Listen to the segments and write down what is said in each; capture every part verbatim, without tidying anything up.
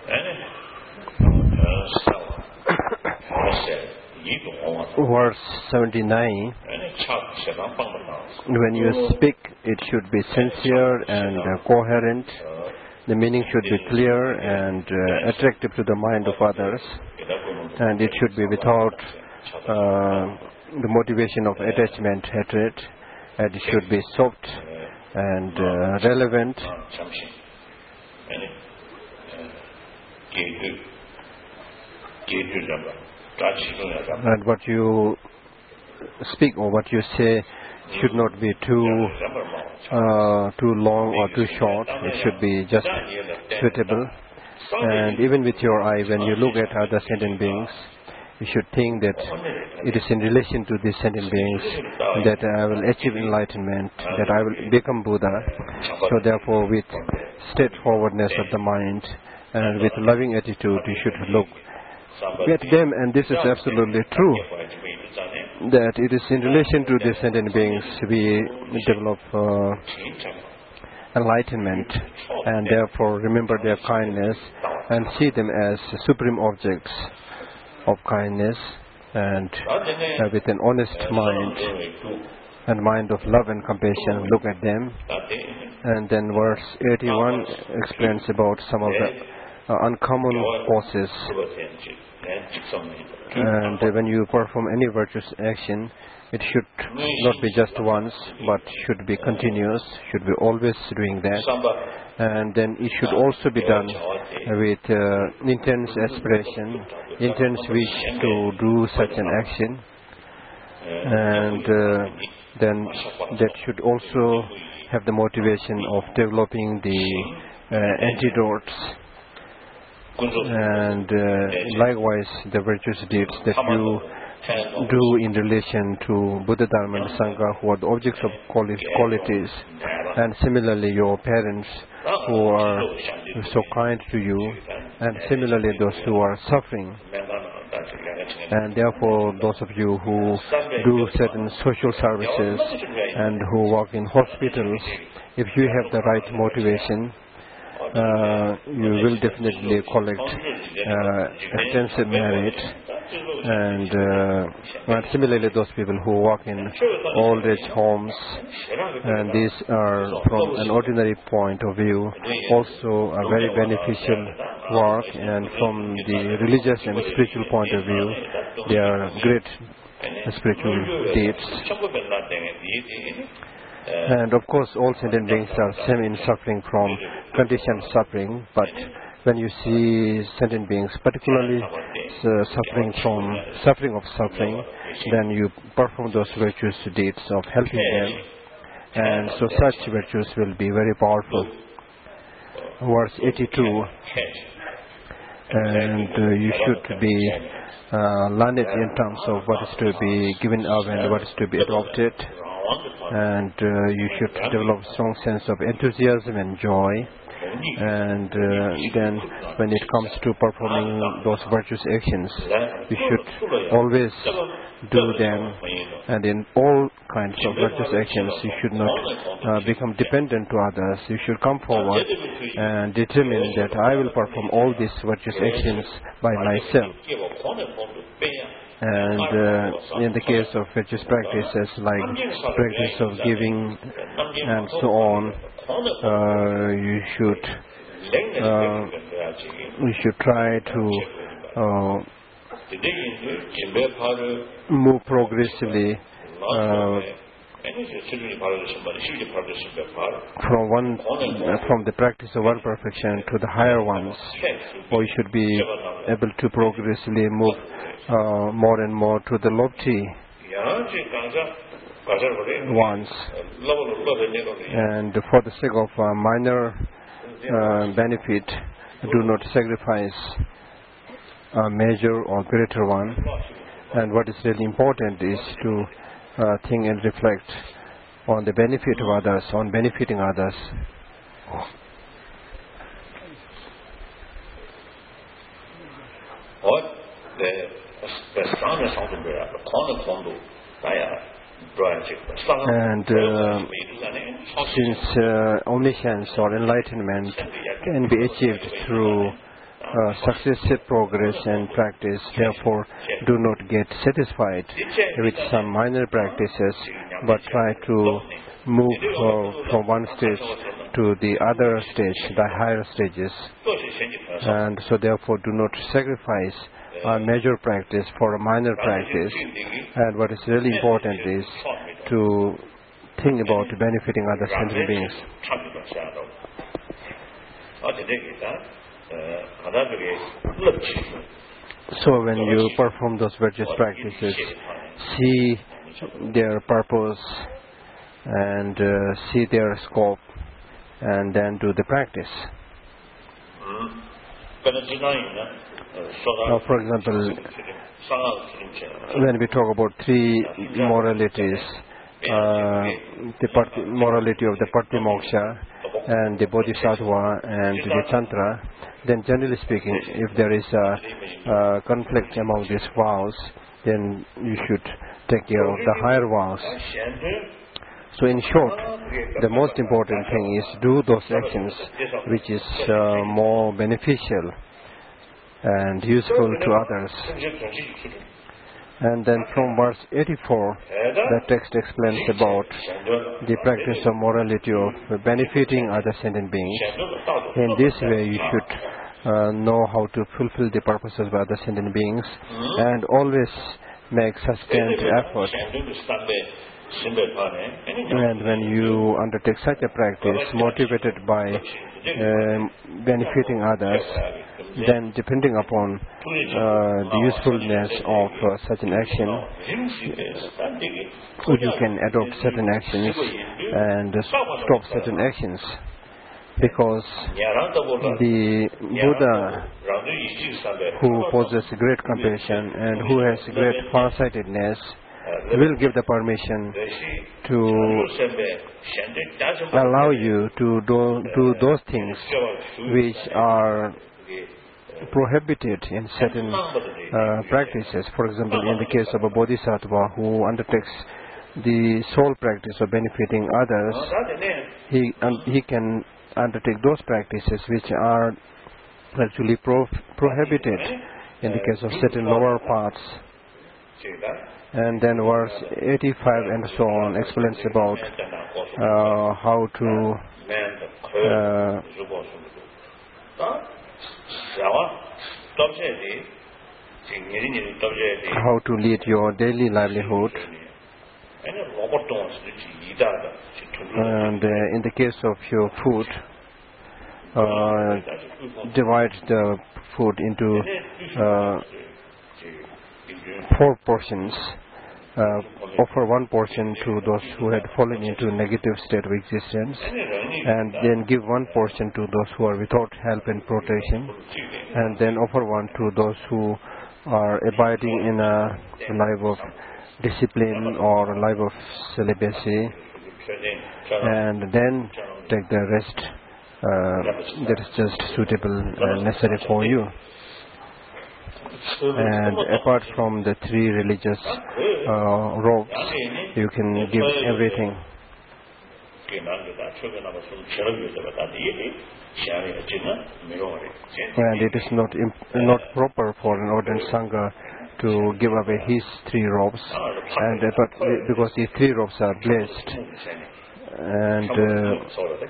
Verse seventy-nine, when you speak, it should be sincere and uh, coherent. The meaning should be clear and uh, attractive to the mind of others. And it should be without uh, the motivation of attachment, hatred. And it should be soft and uh, relevant. And what you speak or what you say should not be too uh, too long or too short. It should be just suitable. And even with your eye, when you look at other sentient beings, you should think that it is in relation to these sentient beings that I will achieve enlightenment, that I will become Buddha. So therefore, with straightforwardness of the mind and with loving attitude, you should look at them, and this is absolutely true, that it is in relation to the sentient beings we develop uh, enlightenment, and therefore remember their kindness and see them as supreme objects of kindness, and uh, with an honest mind and mind of love and compassion, look at them. And then verse eighty-one explains about some of the uh, uncommon causes. And uh, when you perform any virtuous action, it should not be just once, but should be continuous, should be always doing that. And then it should also be done with uh, intense aspiration, intense wish to do such an action. And uh, then that should also have the motivation of developing the uh, antidotes. And uh, likewise, the virtuous deeds that you do in relation to Buddha, Dharma and Sangha, who are the objects of qualities, and similarly your parents who are so kind to you, and similarly those who are suffering. And therefore, those of you who do certain social services and who work in hospitals, if you have the right motivation, Uh, you will definitely collect uh, extensive merit. And, uh, and similarly, those people who work in old age homes, and these are, from an ordinary point of view, also a very beneficial work, and from the religious and spiritual point of view, they are great spiritual deeds. And of course, all sentient beings are same in suffering from conditioned suffering. But when you see sentient beings, particularly uh, suffering from suffering of suffering, then you perform those virtuous deeds of helping them. And so such virtues will be very powerful. Verse eighty-two. And uh, you should be uh, learned in terms of what is to be given up and what is to be adopted. And uh, you should develop a strong sense of enthusiasm and joy. And uh, then when it comes to performing those virtuous actions, you should always do them. And in all kinds of virtuous actions, you should not uh, become dependent to others. You should come forward and determine that I will perform all these virtuous actions by myself. And uh, in the case of virtuous practices like practice of giving and so on, uh, you should uh, you should try to uh, move progressively uh, from one uh, from the practice of one perfection to the higher ones, or you should be able to progressively move Uh, more and more to the lofty ones. And for the sake of uh, minor uh, benefit, do not sacrifice a major or greater one. And what is really important is to uh, think and reflect on the benefit of others, on benefiting others. What the And uh, since uh, omniscience or enlightenment can be achieved through uh, successive progress and practice. Therefore, do not get satisfied with some minor practices, but try to move uh, from one stage to the other stage, the higher stages. And so therefore do not sacrifice a major practice for a minor practice. And what is really important is to think about benefiting other sentient beings. So when you perform those virtuous practices, see their purpose and uh, see their scope, and then do the practice. Now, for example, when we talk about three moralities, uh, the part- morality of the Patimoksha and the Bodhisattva and the Tantra, then generally speaking, if there is a, a conflict among these vows, then you should take care of the higher vows. So in short, the most important thing is do those actions which is uh, more beneficial and useful to others. And then from verse eighty-four, the text explains about the practice of morality of benefiting other sentient beings. In this way, you should uh, know how to fulfill the purposes of other sentient beings and always make sustained effort. And when you undertake such a practice, motivated by uh, benefiting others, then depending upon uh, the usefulness of uh, such an action, you can adopt certain actions and stop certain actions. Because the Buddha, who possesses great compassion and who has great farsightedness, will give the permission to allow you to do, do those things which are prohibited in certain uh, practices. For example, in the case of a bodhisattva who undertakes the sole practice of benefiting others, he, um, he can undertake those practices which are actually pro- prohibited in the case of certain lower parts. And then verse eighty-five and so on explains about uh, how to uh, how to lead your daily livelihood. And uh, in the case of your food, uh, divide the food into uh, four portions. Uh, offer one portion to those who had fallen into a negative state of existence, and then give one portion to those who are without help and protection, and then offer one to those who are abiding in a life of discipline or a life of celibacy, and then take the rest uh, that is just suitable and necessary for you. And apart from the three religious uh, robes, you can give everything. And it is not imp- not proper for an ordained Sangha to give away his three robes, and uh, but because these three robes are blessed, and uh,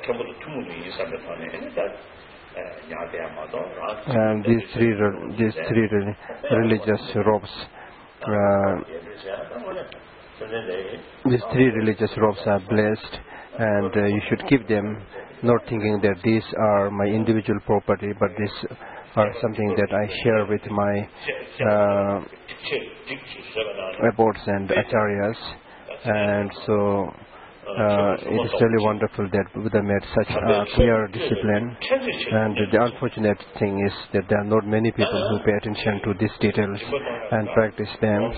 and these three these three religious robes, uh, these three religious robes are blessed, and uh, you should keep them, not thinking that these are my individual property, but these are something that I share with my uh, abbots and acharyas. And so uh, it is really wonderful that Buddha made such a clear discipline. And the unfortunate thing is that there are not many people who pay attention to these details and practice them.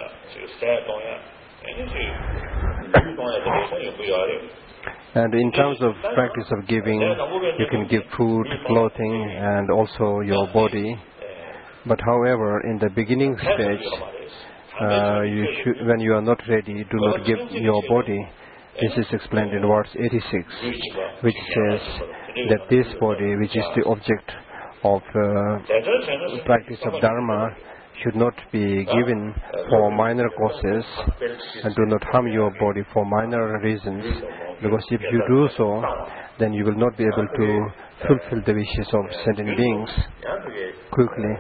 And in terms of practice of giving, you can give food, clothing, and also your body. But however, in the beginning stage, uh, you should, when you are not ready, do not give your body. This is explained in verse eighty-six, which says that this body, which is the object of uh, practice of Dharma should not be given for minor causes, and do not harm your body for minor reasons, because if you do so, then you will not be able to fulfill the wishes of sentient beings quickly.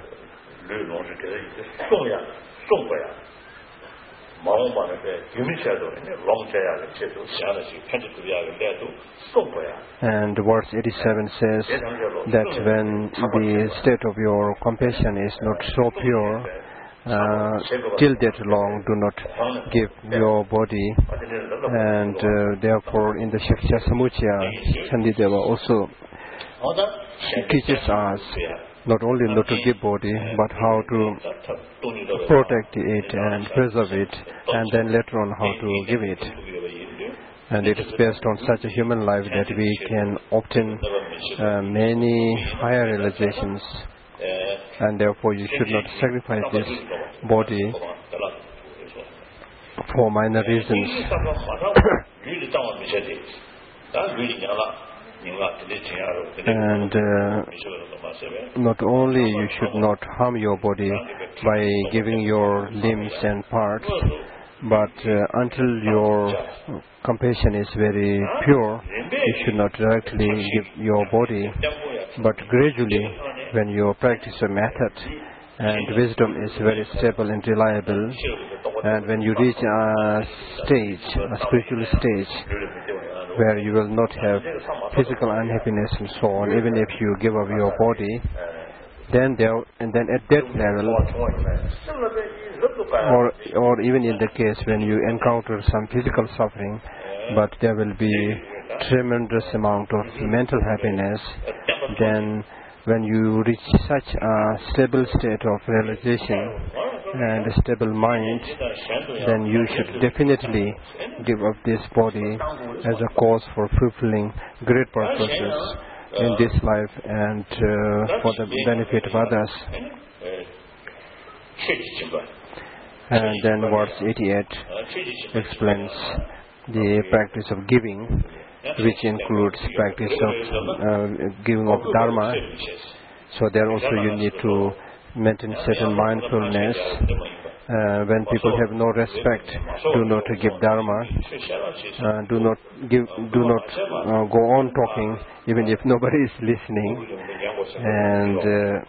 And verse eighty-seven says that when the state of your compassion is not so pure, uh, till that long do not give your body. And uh, therefore in the Shaksha Samuchaya, Chandideva also teaches us not only not to give body, but how to protect it and preserve it, and then later on how to give it. And it is based on such a human life that we can obtain uh, many higher realizations, and therefore you should not sacrifice this body for minor reasons. And uh, not only you should not harm your body by giving your limbs and parts, but uh, until your compassion is very pure, you should not directly give your body, but gradually, when you practice a method and wisdom is very stable and reliable, and when you reach a stage, a spiritual stage, where you will not have physical unhappiness and so on, even if you give up your body, then there, and then at that level, or or even in the case when you encounter some physical suffering, but there will be tremendous amount of mental happiness, then when you reach such a stable state of realization and a stable mind, then you should definitely give up this body as a cause for fulfilling great purposes in this life and uh, for the benefit of others. And then verse eighty-eight explains the practice of giving, which includes practice of uh, giving of Dharma. So there also you need to maintain certain mindfulness. Uh, when people have no respect, do not give Dharma. Uh, do not give. Do not uh, go on talking, even if nobody is listening. And uh,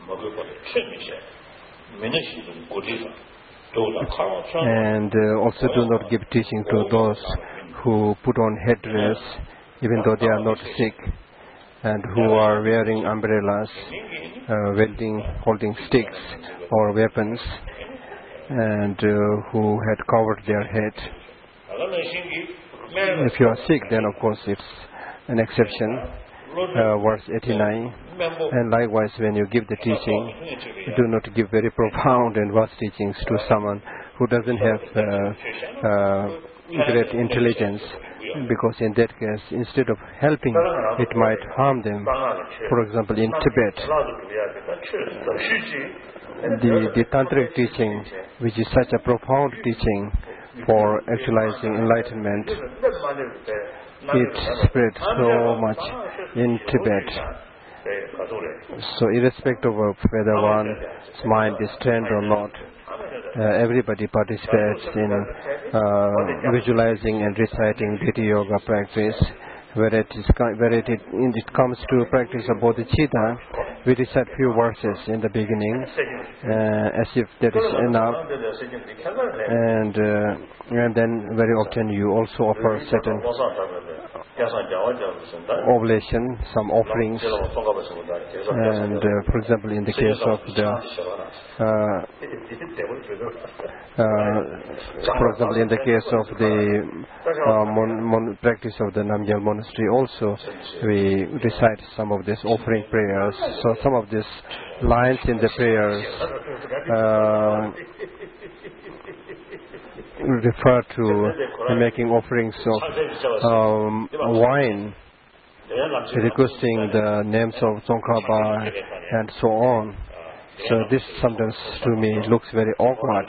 and uh, also do not give teaching to those who put on headdress, even though they are not sick, and who are wearing umbrellas, uh, wielding, holding sticks or weapons, and uh, who had covered their head. If you are sick, then of course it's an exception. Uh, verse eighty-nine. And likewise, when you give the teaching, do not give very profound and vast teachings to someone who doesn't have uh, uh, great intelligence, because in that case, instead of helping, it might harm them. For example, in Tibet, the, the tantric teaching, which is such a profound teaching for actualizing enlightenment, it spread so much in Tibet. So irrespective of whether one's mind is trained or not, uh, everybody participates in uh, visualizing and reciting Dhiti Yoga practice. Where it, is, where it, it, it comes to practice of bodhicitta, we recite few verses in the beginning, uh, as if that is enough, and uh, and then very often you also offer certain oblation, some offerings, and uh, for example in the case of the uh, uh, for example in the case of the uh, mon, mon, practice of the Namgyal monastery also, we recite some of these offering prayers. So some of these lines in the prayers uh, refer to making offerings of um, wine, requesting the names of Tsongkhapa and so on. So this sometimes to me looks very awkward,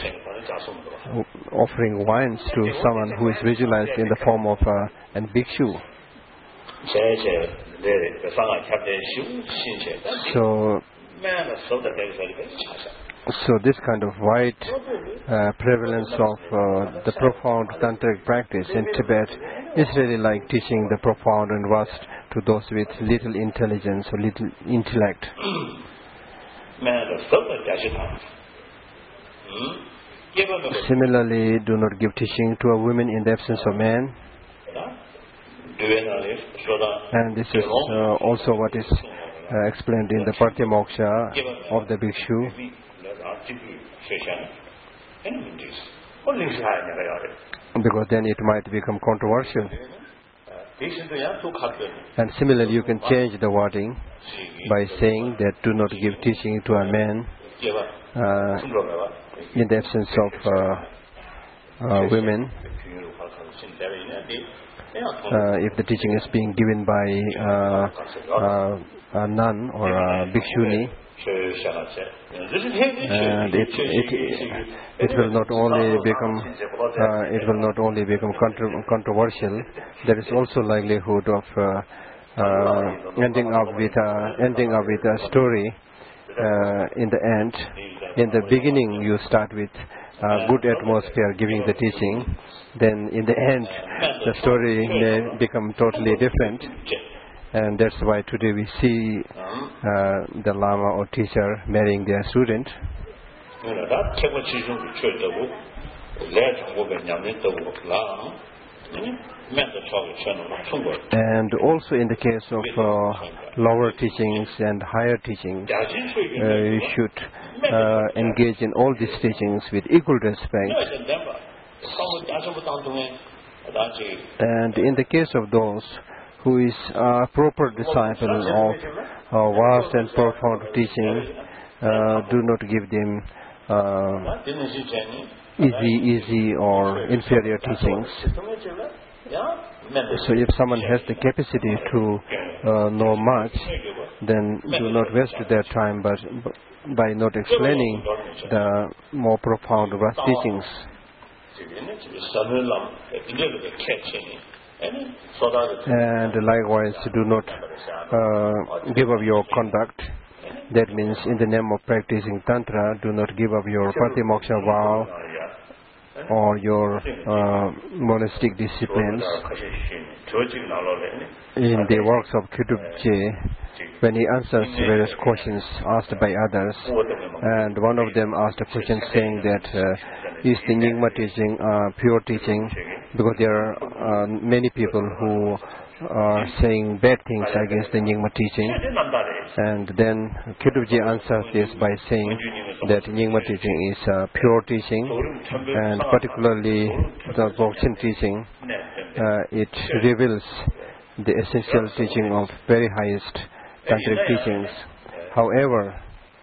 offering wines to someone who is visualized in the form of uh, an bhikshu. So, so this kind of wide uh, prevalence of uh, the profound tantric practice in Tibet is really like teaching the profound and vast to those with little intelligence or little intellect. Similarly, do not give teaching to a woman in the absence of man. And this is uh, also what is uh, explained in the Patimoksha of the bhikshu. Because then it might become controversial. And similarly, you can change the wording by saying that do not give teaching to a man uh, in the absence of uh, uh, women. Uh, if the teaching is being given by uh, uh, a nun or a bhikshuni, and it, it, it will not only become uh, it will not only become contro- controversial. There is also likelihood of uh, uh, ending up with a, ending up with a story uh, in the end. In the beginning, you start with a good atmosphere giving the teaching. Then in the end, the story may become totally different. And that's why today we see uh, the Lama or teacher marrying their student. And also in the case of uh, lower teachings and higher teachings, uh, you should uh, engage in all these teachings with equal respect. And in the case of those who is a proper disciple of uh, vast and profound teaching, uh, do not give them uh, easy, easy or inferior teachings. So if someone has the capacity to uh, know much, then do not waste their time but by not explaining the more profound vast teachings. And likewise, do not uh, give up your conduct. That means in the name of practicing Tantra, do not give up your Patimoksha vow or your uh, monastic disciplines. In the works of Kyutubje, when he answers various questions asked by others, and one of them asked a question saying that uh, is the Nyingma teaching uh, pure teaching, because there are uh, many people who are saying bad things against the Nyingma teaching. And then Kyutubje answers this by saying that Nyingma teaching is uh, pure teaching, and particularly the Dzogchen teaching, uh, it reveals the essential teaching of very highest tantric teachings. However,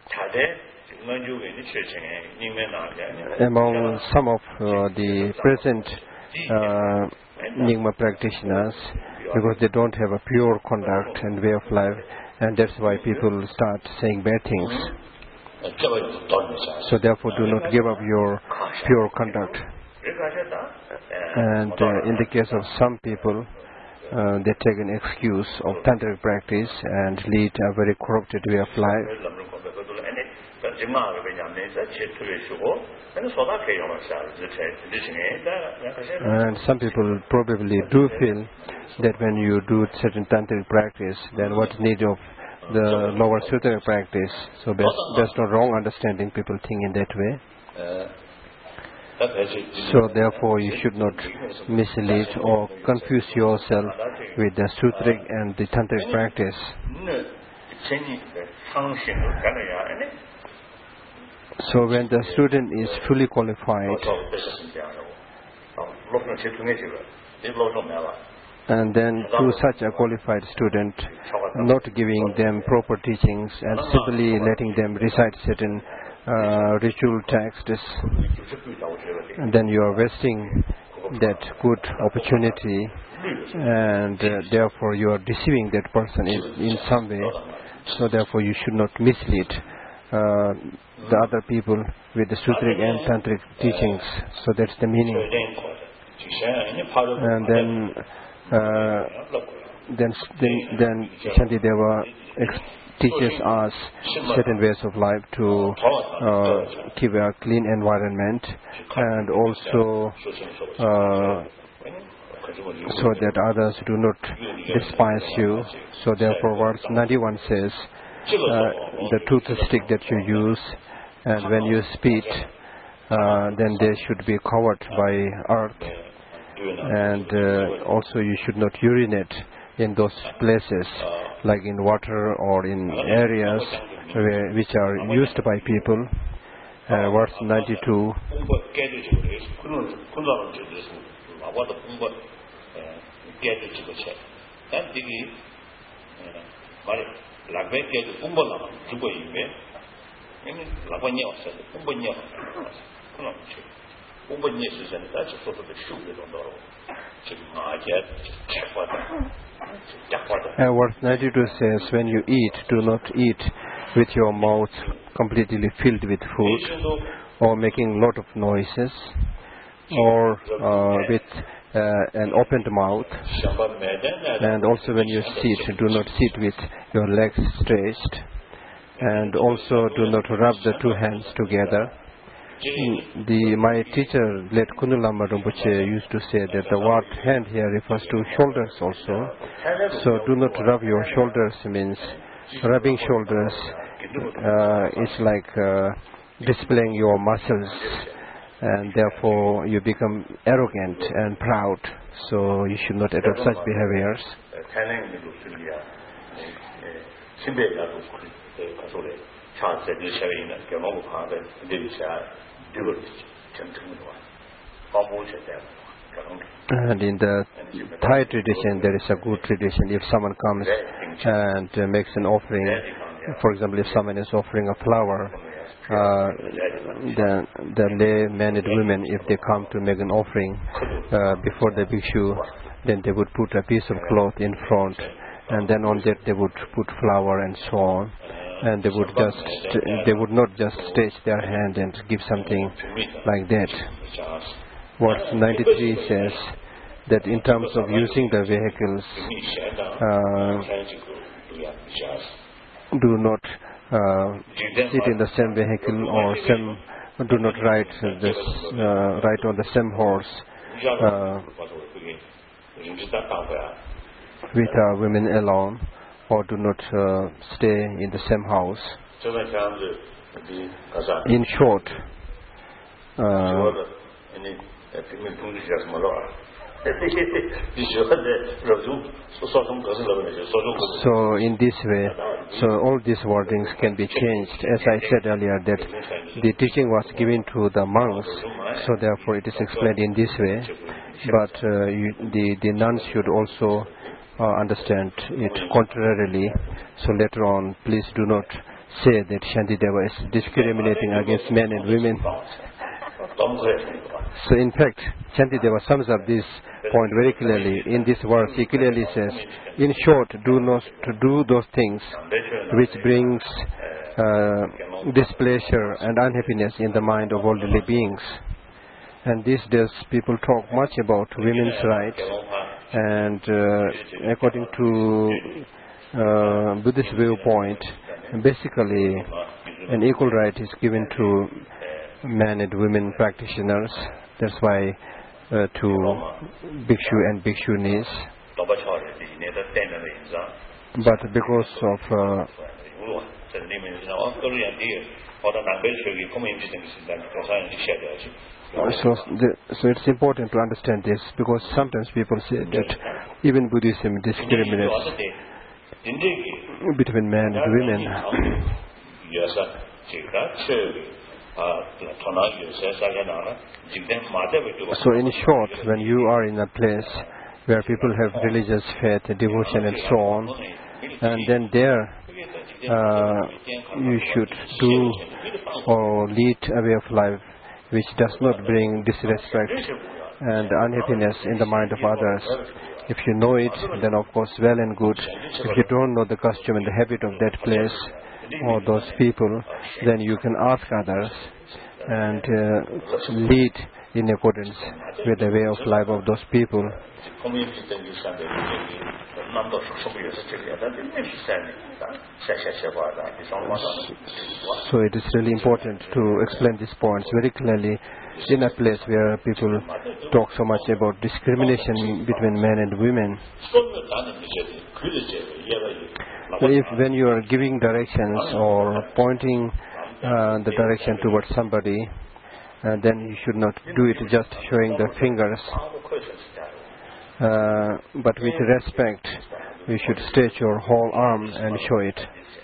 among some of uh, the present uh, Nyingma practitioners, because they don't have a pure conduct and way of life, and that's why people start saying bad things. So therefore, do not give up your pure conduct. And uh, in the case of some people, uh, they take an excuse of tantric practice and lead a very corrupted way of life. And some people probably do feel that when you do certain tantric practice, then what's needed of the lower sutra practice? So there's no wrong understanding. People think in that way. So therefore, you should not mislead or confuse yourself with the sutric and the tantric practice. So when the student is fully qualified, and then to such a qualified student, not giving them proper teachings and simply letting them recite certain uh, ritual texts, and then you are wasting that good opportunity, and uh, therefore you are deceiving that person in, in some way. So therefore you should not mislead uh, the other people with the sutric and tantric teachings. So that's the meaning. And then uh, then then, then Shantideva ex- teaches us certain ways of life to uh, keep a clean environment, and also uh, so that others do not despise you. So therefore, verse ninety-one says, uh, the toothstick that you use, and when you spit, uh, then they should be covered by earth, and uh, also you should not urinate in those places, like in water or in areas where, which are used by people. Uh, verse ninety-two. Uh, verse ninety-two says, when you eat, do not eat with your mouth completely filled with food, or making lot of noises, or uh, with uh, an opened mouth. And also when you sit, do not sit with your legs stretched, and also do not rub the two hands together. The, my teacher, late Kundalama Rinpoche, used to say that the word hand here refers to shoulders also. So do not rub your shoulders means rubbing shoulders uh, is like uh, displaying your muscles, and therefore you become arrogant and proud. So you should not adopt such behaviors. And in the Thai tradition, there is a good tradition. If someone comes and uh, makes an offering, for example, if someone is offering a flower, uh, the, the lay men and women, if they come to make an offering uh, before the bhikshu, then they would put a piece of cloth in front, and then on that they would put flower and so on. And they would just, they would not just stretch their hand and give something like that. Verse ninety-three says that in terms of using the vehicles, uh, do not uh, sit in the same vehicle or same, do not ride this, uh, ride on the same horse uh, with uh, women alone, or do not uh, stay in the same house. In short, uh, so in this way, so all these wordings can be changed. As I said earlier, that the teaching was given to the monks, so therefore it is explained in this way. But uh, you, the, the nuns should also Uh, understand it contrarily. So later on, please do not say that Shantideva is discriminating against men and women. So in fact, Shantideva sums up this point very clearly. In this verse, he clearly says, in short, do not to do those things which brings uh, displeasure and unhappiness in the mind of worldly beings. And these days, people talk much about women's rights. And uh, according to uh, Buddhist viewpoint, basically an equal right is given to men and women practitioners. That's why uh, to bhikshu and bhikshunis. But because of uh, So, the, so it's important to understand this, because sometimes people say that even Buddhism discriminates between men and women. So in short, when you are in a place where people have religious faith, devotion and so on, and then there uh, you should do or lead a way of life which does not bring disrespect and unhappiness in the mind of others. If you know it, then of course well and good. If you don't know the custom and the habit of that place or those people, then you can ask others and uh, lead in accordance with the way of life of those people. So it is really important to explain these points very clearly in a place where people talk so much about discrimination between men and women. So if when you are giving directions or pointing uh, the direction towards somebody, uh, then you should not do it just showing the fingers. Uh, but with respect, you should stretch your whole arm and show it.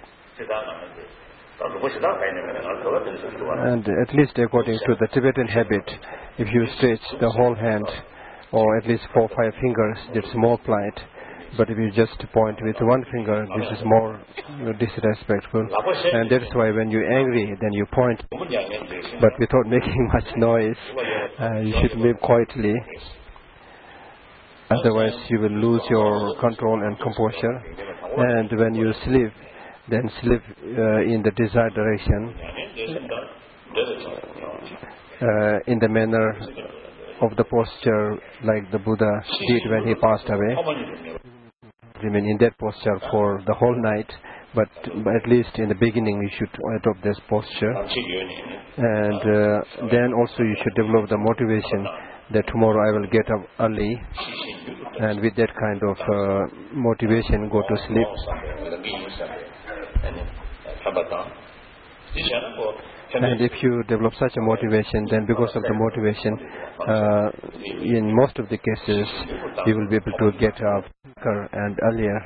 And at least according to the Tibetan habit, if you stretch the whole hand, or at least four or five fingers, it's more polite. But if you just point with one finger, this is more disrespectful. And that's why when you're angry, then you point, but without making much noise. Uh, you should live quietly. Otherwise, you will lose your control and composure. And when you sleep, then sleep uh, in the desired direction, uh, in the manner of the posture like the Buddha did when he passed away. Remain in that posture for the whole night, but, but at least in the beginning you should adopt this posture. And uh, then also you should develop the motivation that tomorrow I will get up early, and with that kind of uh, motivation go to sleep. And if you develop such a motivation, then because of the motivation, uh, in most of the cases, you will be able to get up quicker and earlier.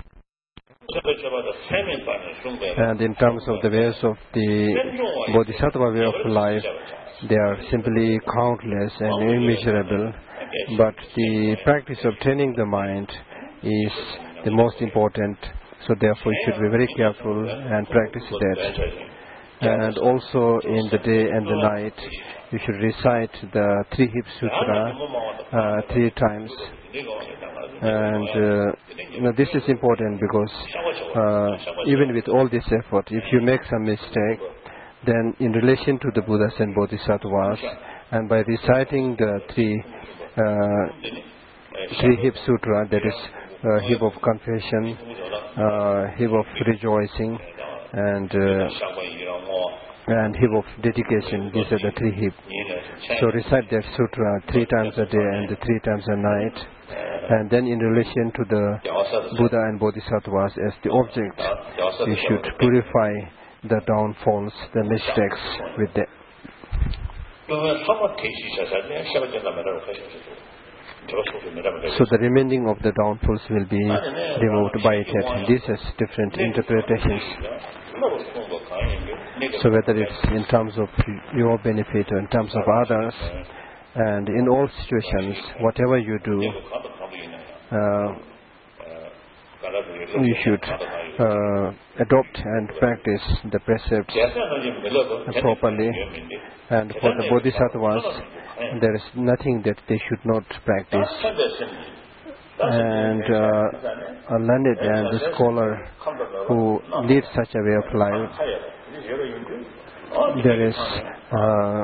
And in terms of the ways of the Bodhisattva way of life, they are simply countless and immeasurable. But the practice of training the mind is the most important. So therefore, you should be very careful and practice that. And also in the day and the night, you should recite the Three Hip Sutra uh, three times. And uh, you know, this is important because uh, even with all this effort, if you make some mistake, then in relation to the Buddhas and Bodhisattvas, and by reciting the three uh, Three Hip Sutra, that is uh, hip of confession, uh, hip of rejoicing, and uh, and hip of dedication. These are the three hip. So recite that sutra three times a day and the three times a night. And then in relation to the Buddha and Bodhisattvas as the object, we should purify the downfalls, the mistakes with them. So the remaining of the downfalls will be removed by that. This has different interpretations. So whether it's in terms of your benefit or in terms of others, and in all situations, whatever you do, uh, you should uh, adopt and practice the precepts properly. And for the Bodhisattvas, there is nothing that they should not practice. And uh, a learned and a scholar who leads such a way of life, there is uh,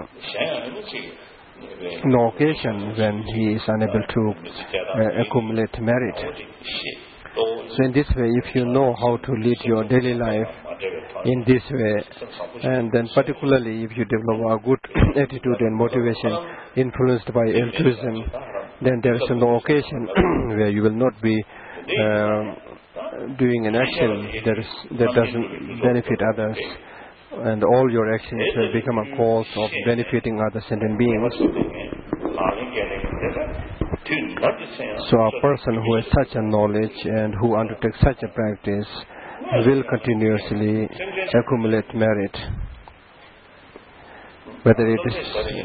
no occasion when he is unable to uh, accumulate merit. So in this way, if you know how to lead your daily life in this way, and then particularly if you develop a good attitude and motivation influenced by altruism, then there is no occasion where you will not be uh, doing an action that, is, that doesn't benefit others, and all your actions will become a cause of benefiting other sentient beings. So a person who has such a knowledge and who undertakes such a practice will continuously accumulate merit, whether it is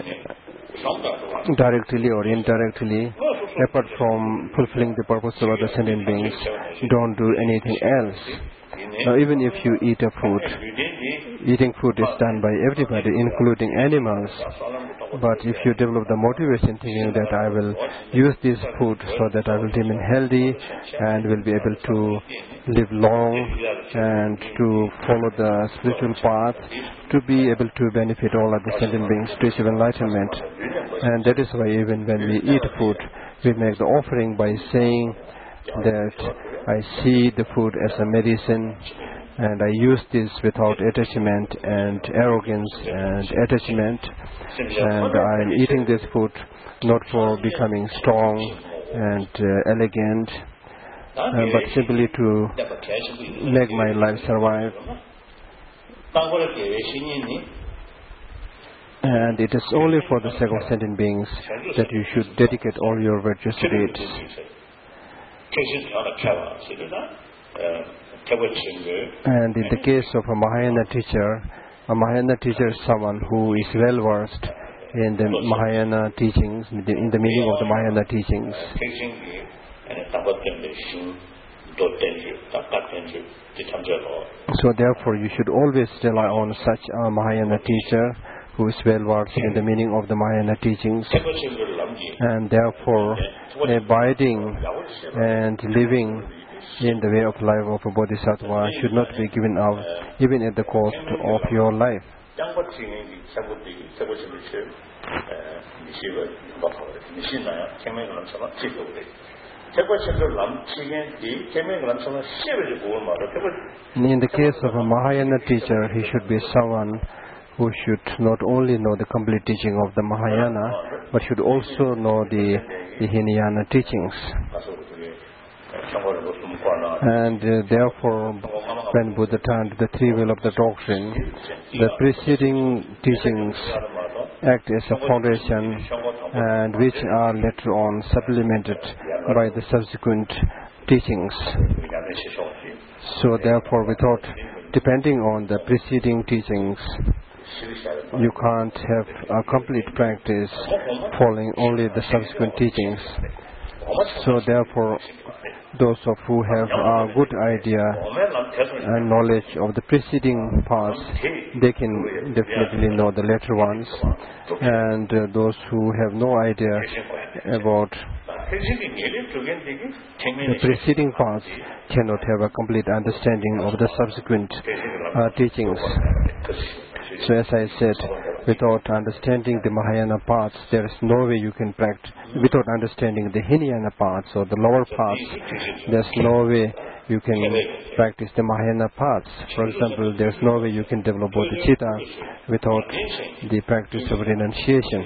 directly or indirectly. Apart from fulfilling the purpose of other sentient beings, don't do anything else. Now, even if you eat a food, eating food is done by everybody, including animals. But if you develop the motivation thinking that I will use this food so that I will remain healthy and will be able to live long and to follow the spiritual path, to be able to benefit all other sentient beings to achieve enlightenment. And that is why even when we eat food, we make the offering by saying that I see the food as a medicine, and I use this without attachment and arrogance and attachment, and I am eating this food not for becoming strong and uh, elegant, uh, but simply to make my life survive. And it is only for the sake of sentient beings that you should dedicate all your virtuous deeds. And in the case of a Mahayana teacher, a Mahayana teacher is someone who is well versed in the Mahayana teachings, in the, in the meaning of the Mahayana teachings. So therefore you should always rely on such a Mahayana teacher who is well versed in the meaning of the Mahayana teachings, and therefore abiding and living in the way of life of a bodhisattva should not be given up even at the cost of your life. In the case of a Mahayana teacher, he should be someone who should not only know the complete teaching of the Mahayana, but should also know the, the Hinayana teachings. And uh, therefore, when Buddha turned the three will of the doctrine, the preceding teachings act as a foundation, and which are later on supplemented by the subsequent teachings. So therefore, without depending on the preceding teachings, you can't have a complete practice following only the subsequent teachings. So therefore, those of who have a good idea and knowledge of the preceding paths, they can definitely know the later ones. And uh, those who have no idea about the preceding paths cannot have a complete understanding of the subsequent uh, teachings. So as I said, without understanding the Mahayana paths, there is no way you can practice. Without understanding the Hinayana paths or the lower paths, there's no way you can practice the Mahayana paths. For example, there's no way you can develop bodhicitta without the practice of renunciation.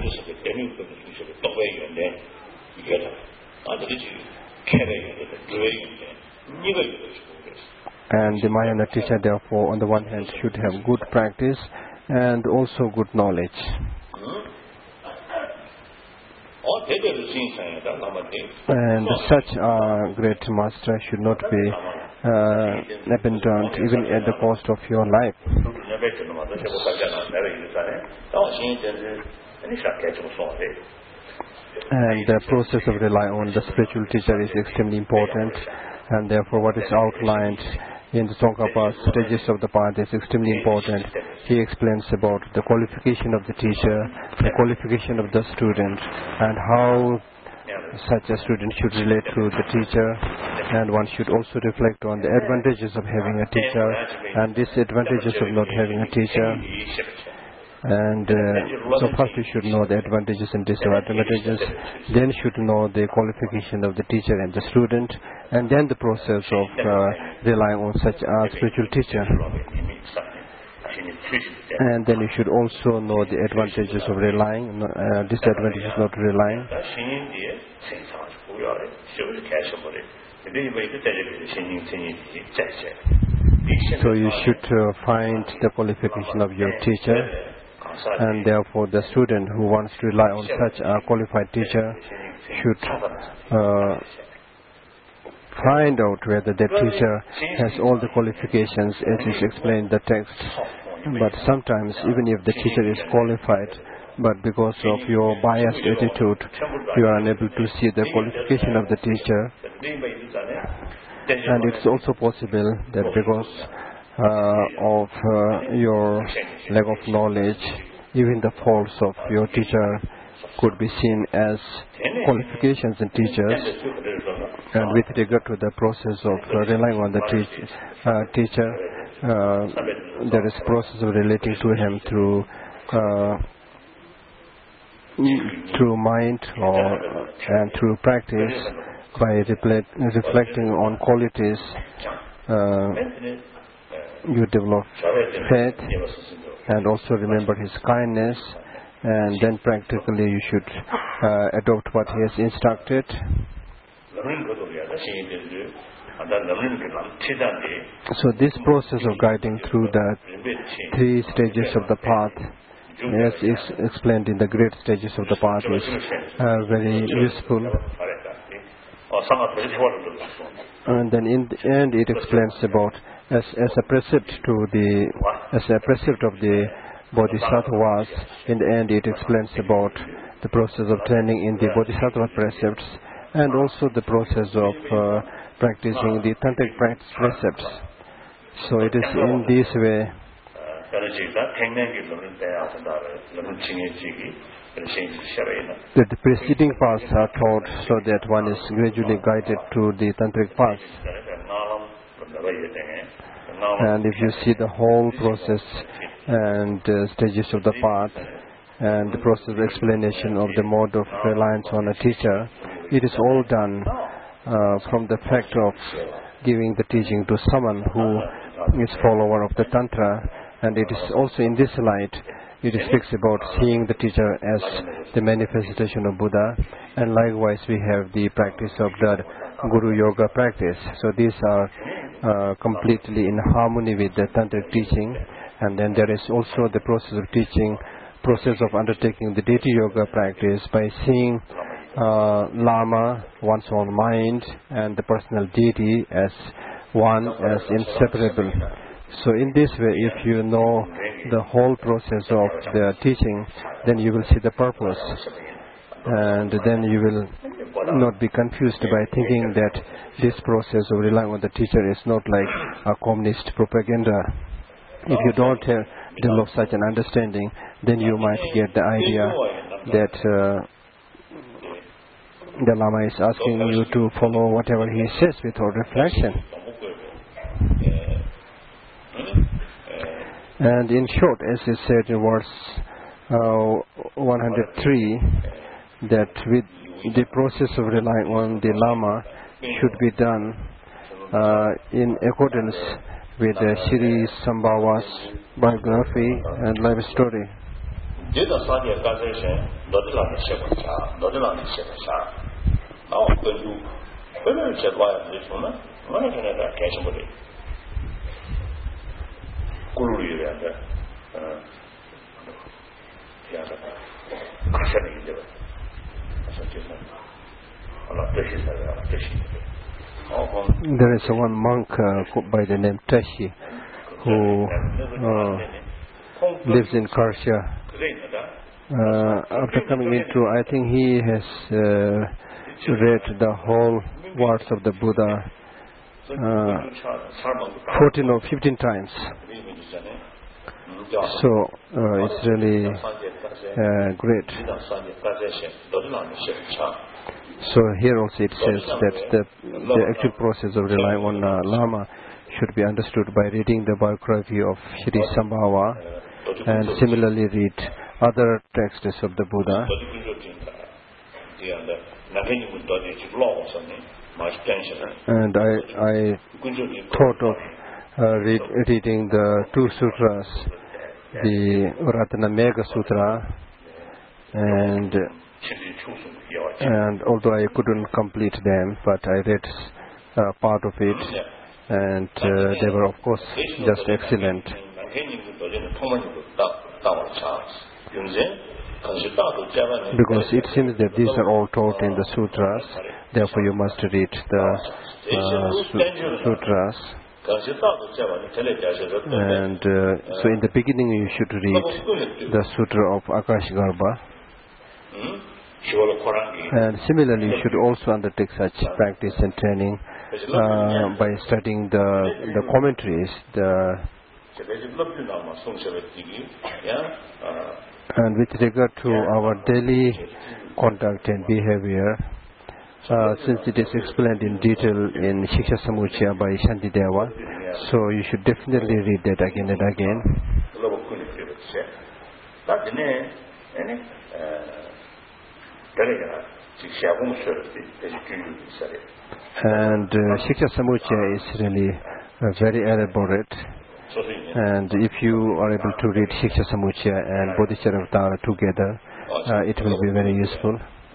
And the Mahayana teacher, therefore, on the one hand, should have good practice and also good knowledge. And such a great master should not be uh, abandoned even at the cost of your life. And the process of rely on the spiritual teacher is extremely important, and therefore what is outlined in the Tsongkhapa stages of the path is extremely important. He explains about the qualification of the teacher, the qualification of the student, and how such a student should relate to the teacher, and one should also reflect on the advantages of having a teacher and disadvantages of not having a teacher. And uh, so first you should know the advantages and disadvantages, then should know the qualification of the teacher and the student, and then the process of uh, relying on such a spiritual teacher. And then you should also know the advantages of relying, uh, disadvantages of not relying. So you should uh, find the qualification of your teacher, and therefore the student who wants to rely on such a qualified teacher should uh, find out whether the teacher has all the qualifications as is explained in the text. But sometimes, even if the teacher is qualified, but because of your biased attitude, you are unable to see the qualification of the teacher. And it's also possible that because uh, of uh, your lack of knowledge, even the faults of your teacher could be seen as qualifications in teachers. And with regard to the process of uh, relying on the teach, uh, teacher, uh, there is a process of relating to him through uh, through mind or and through practice by reflect, reflecting on qualities. Uh, you develop faith and also remember his kindness, and then practically you should uh, adopt what he has instructed. So this process of guiding through the three stages of the path, as is explained in the great stages of the path, is uh, very useful. And then in the end it explains about as, as a precept to the as a precept of the Bodhisattvas. In the end it explains about the process of training in the Bodhisattva precepts and also the process of uh, practicing the tantric precepts. So it is in this way that the preceding paths are taught, so that one is gradually guided to the tantric path. And if you see the whole process and uh, stages of the path and the process of explanation of the mode of reliance on a teacher, it is all done uh, from the fact of giving the teaching to someone who is follower of the Tantra. And it is also in this light, it is speaks about seeing the teacher as the manifestation of Buddha. And likewise we have the practice of the Guru Yoga practice. So these are uh, completely in harmony with the Tantric teaching. And then there is also the process of teaching, process of undertaking the deity yoga practice by seeing uh, Lama, one's own mind, and the personal deity as one, as inseparable. So in this way, if you know the whole process of the teaching, then you will see the purpose. And then you will not be confused by thinking that this process of relying on the teacher is not like a communist propaganda. If you don't have, develop such an understanding, then you might get the idea that uh, the Lama is asking you to follow whatever he says without reflection. And in short, as is said in verse uh, one hundred three, that with the process of relying on the Lama should be done uh, in accordance with the Shri Sambhava's biography and life story. There is one monk uh, by the name Tashi who uh, lives in Karsha. Uh, after coming into, I think he has uh, read the whole words of the Buddha uh, fourteen or fifteen times. So uh, it's really uh, great. So here also it says that the, the actual process of relying on uh, Lama should be understood by reading the biography of Shri Sambhava and similarly read other texts of the Buddha. And I, I thought of uh, read, reading the two sutras, the Ratana Megha Sutra, and and although I couldn't complete them, but I read uh, part of it, and uh, they were of course just excellent. Because it seems that these are all taught in the sutras, therefore you must read the uh, su- sutras. And uh, so in the beginning you should read the Sutra of Akashgarbha. And similarly you should also undertake such practice and training uh, by studying the, the commentaries, the And with regard to our daily conduct and behavior, uh, since it is explained in detail in Shiksha Samuchaya by Shantideva, so you should definitely read that again and again. And uh, Shiksha Samuchaya is really uh, very elaborate. And if you are able to read Shiksha Samuchaya and Bodhicharyavatara together, uh, it will be very useful.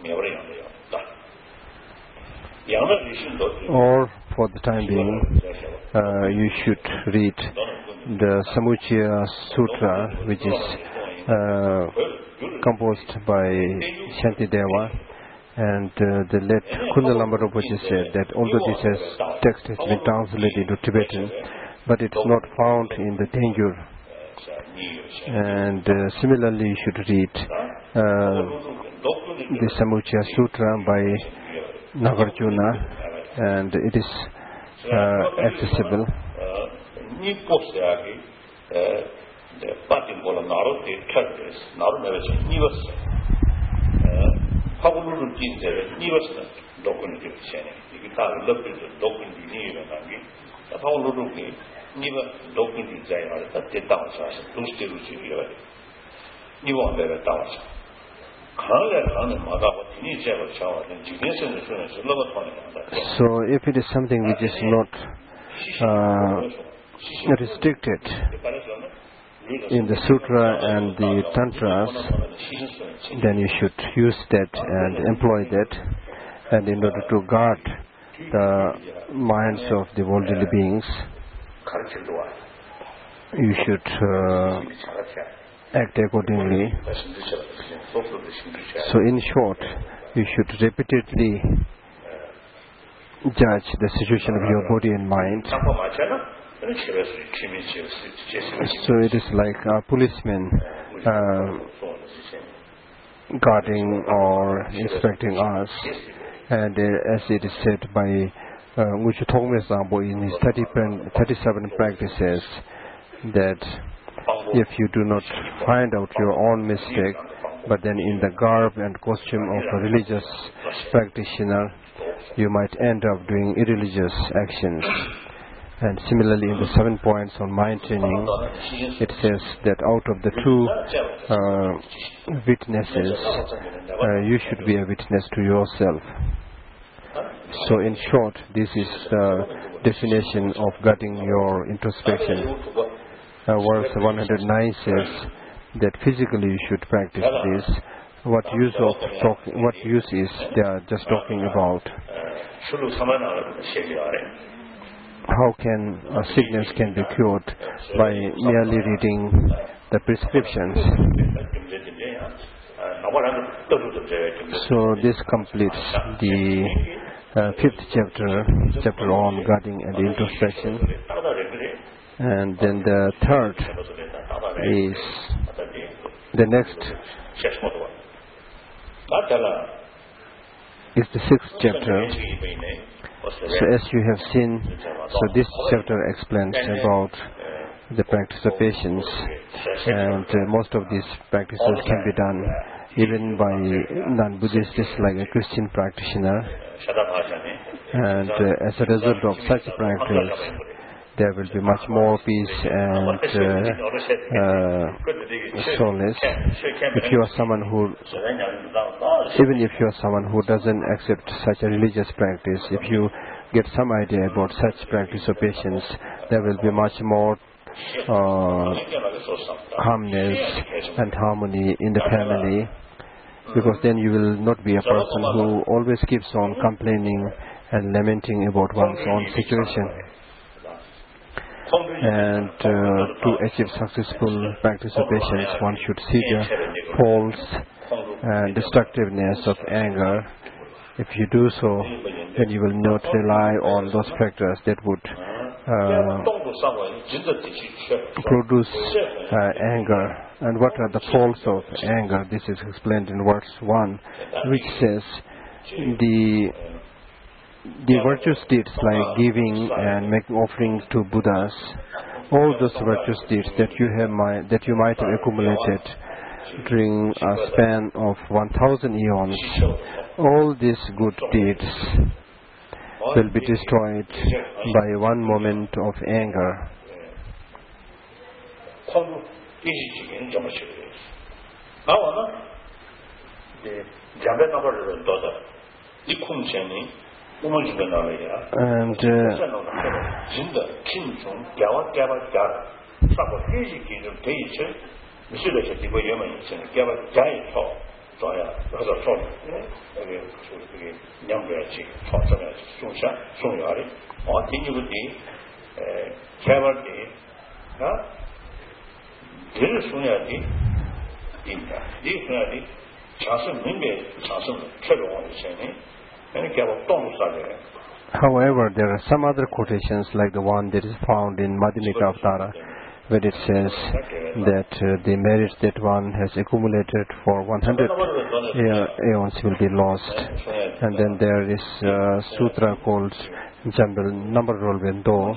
Or for the time being, uh, you should read the Samuchaya Sutra, which is uh, composed by Shantideva. And uh, the late Kundalamba Rinpoche said that although this has, text has been translated into Tibetan, but it's not found in the Tengyur. And uh, similarly, you should read uh, the Samuchaya Sutra by Nagarjuna, and it is uh, accessible. So if it is something which is not uh, restricted in the Sutra and the Tantras, then you should use that and employ that. And in order to guard the minds of the worldly beings, you should uh, act accordingly. So in short, you should repeatedly judge the situation of your body and mind. So it is like a policeman uh, guarding or inspecting us. And uh, as it is said by Ngushu Thongme Sambo in his thirty-seven practices, that if you do not find out your own mistake, but then in the garb and costume of a religious practitioner, you might end up doing irreligious actions. And similarly, in the seven points on mind training, it says that out of the two uh, witnesses, uh, you should be a witness to yourself. So in short, this is the definition of guarding your introspection. Uh, verse one hundred nine says that physically you should practice this. What use of talk, what use is they are just talking about? How can a sickness can be cured by merely reading the prescriptions? So this completes the uh, fifth chapter, chapter on guarding and introspection. And then the third is the next is the sixth chapter. So as you have seen, so this chapter explains about the practice of patience, and uh, most of these practices can be done even by non-Buddhists, just like a Christian practitioner. And uh, as a result of such practice, there will be much more peace and uh, uh, solace. If you are someone who, even if you are someone who doesn't accept such a religious practice, if you get some idea about such practice of patience, there will be much more uh, calmness and harmony in the family, because then you will not be a person who always keeps on complaining and lamenting about one's own situation. And uh, to achieve successful practice of patience, one should see the faults and destructiveness of anger. If you do so, then you will not rely on those factors that would uh, produce uh, anger. And what are the faults of anger? This is explained in verse one, which says the the virtuous deeds like giving and making offerings to Buddhas, all those virtuous deeds that you have mi- that you might have accumulated during a span of one thousand eons, all these good deeds will be destroyed by one moment of anger. And uh, however, there are some other quotations like the one that is found in Madhyamika Avtara, where it says that uh, the merits that one has accumulated for one hundred aeons will be lost. And then there is a sutra called Jambal Number Roll Vendo.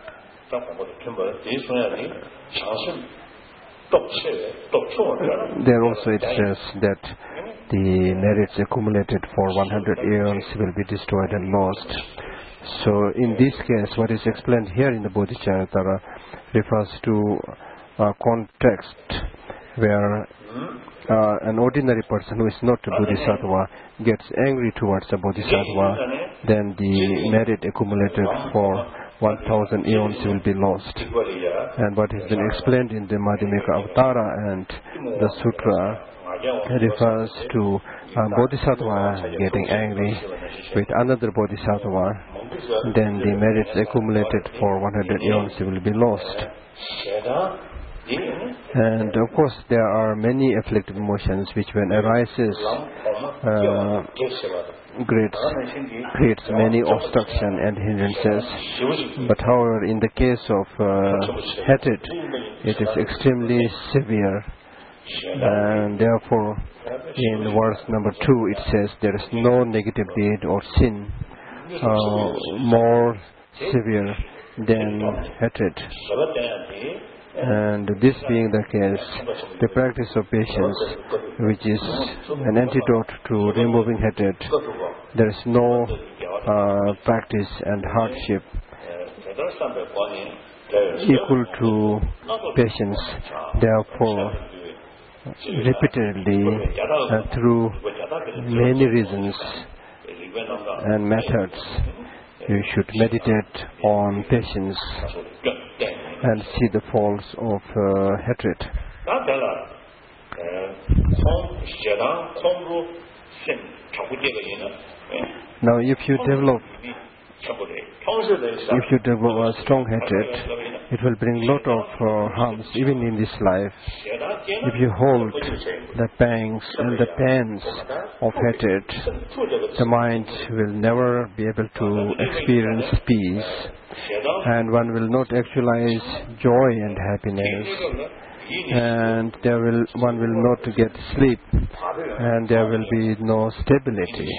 There also it says that the merits accumulated for one hundred aeons will be destroyed and lost. So in this case, what is explained here in the Bodhicharya refers to a context where uh, an ordinary person who is not a Bodhisattva gets angry towards a Bodhisattva, then the merit accumulated for one thousand eons will be lost. And what has been explained in the Madhyamika Avtara and the Sutra refers to a Bodhisattva getting angry with another Bodhisattva, then the merits accumulated for one hundred eons will be lost. And of course there are many afflictive emotions which when arises uh, creates, creates many obstruction and hindrances. But however, in the case of uh, hatred, it is extremely severe. And therefore, in verse number two, it says there is no negative deed or sin uh, more severe than hatred. And this being the case, the practice of patience, which is an antidote to removing hatred, there is no uh, practice and hardship equal to patience. Therefore, repeatedly uh, through many reasons and methods, you should meditate on patience and see the faults of uh, hatred. Now, if you develop if you develop a strong hatred, it will bring a lot of uh, harms even in this life. If you hold the pangs and the pains of hatred, the mind will never be able to experience peace, and one will not actualize joy and happiness, and there will one will not get sleep, and there will be no stability.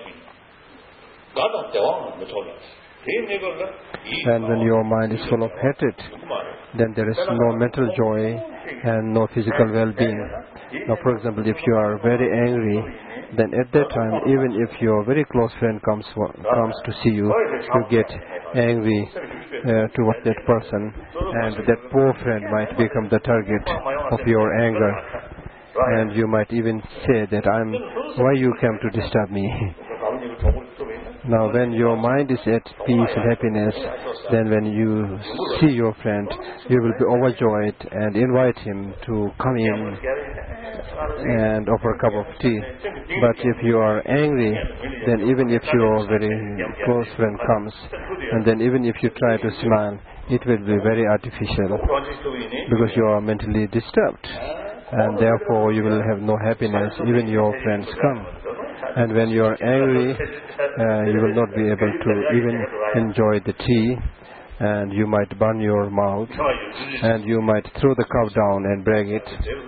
And when your mind is full of hatred, then there is no mental joy and no physical well-being. Now, for example, if you are very angry, then at that time, even if your very close friend comes comes to see you, you get angry uh, towards that person, and that poor friend might become the target of your anger. And you might even say that I'm, why you came to disturb me? Now, when your mind is at peace and happiness, then when you see your friend, you will be overjoyed and invite him to come in and offer a cup of tea. But if you are angry, then even if your very close friend comes, and then even if you try to smile, it will be very artificial because you are mentally disturbed, and therefore you will have no happiness even your friends come. And when you are angry, uh, you will not be able to even enjoy the tea, and you might burn your mouth, and you might throw the cup down and break it.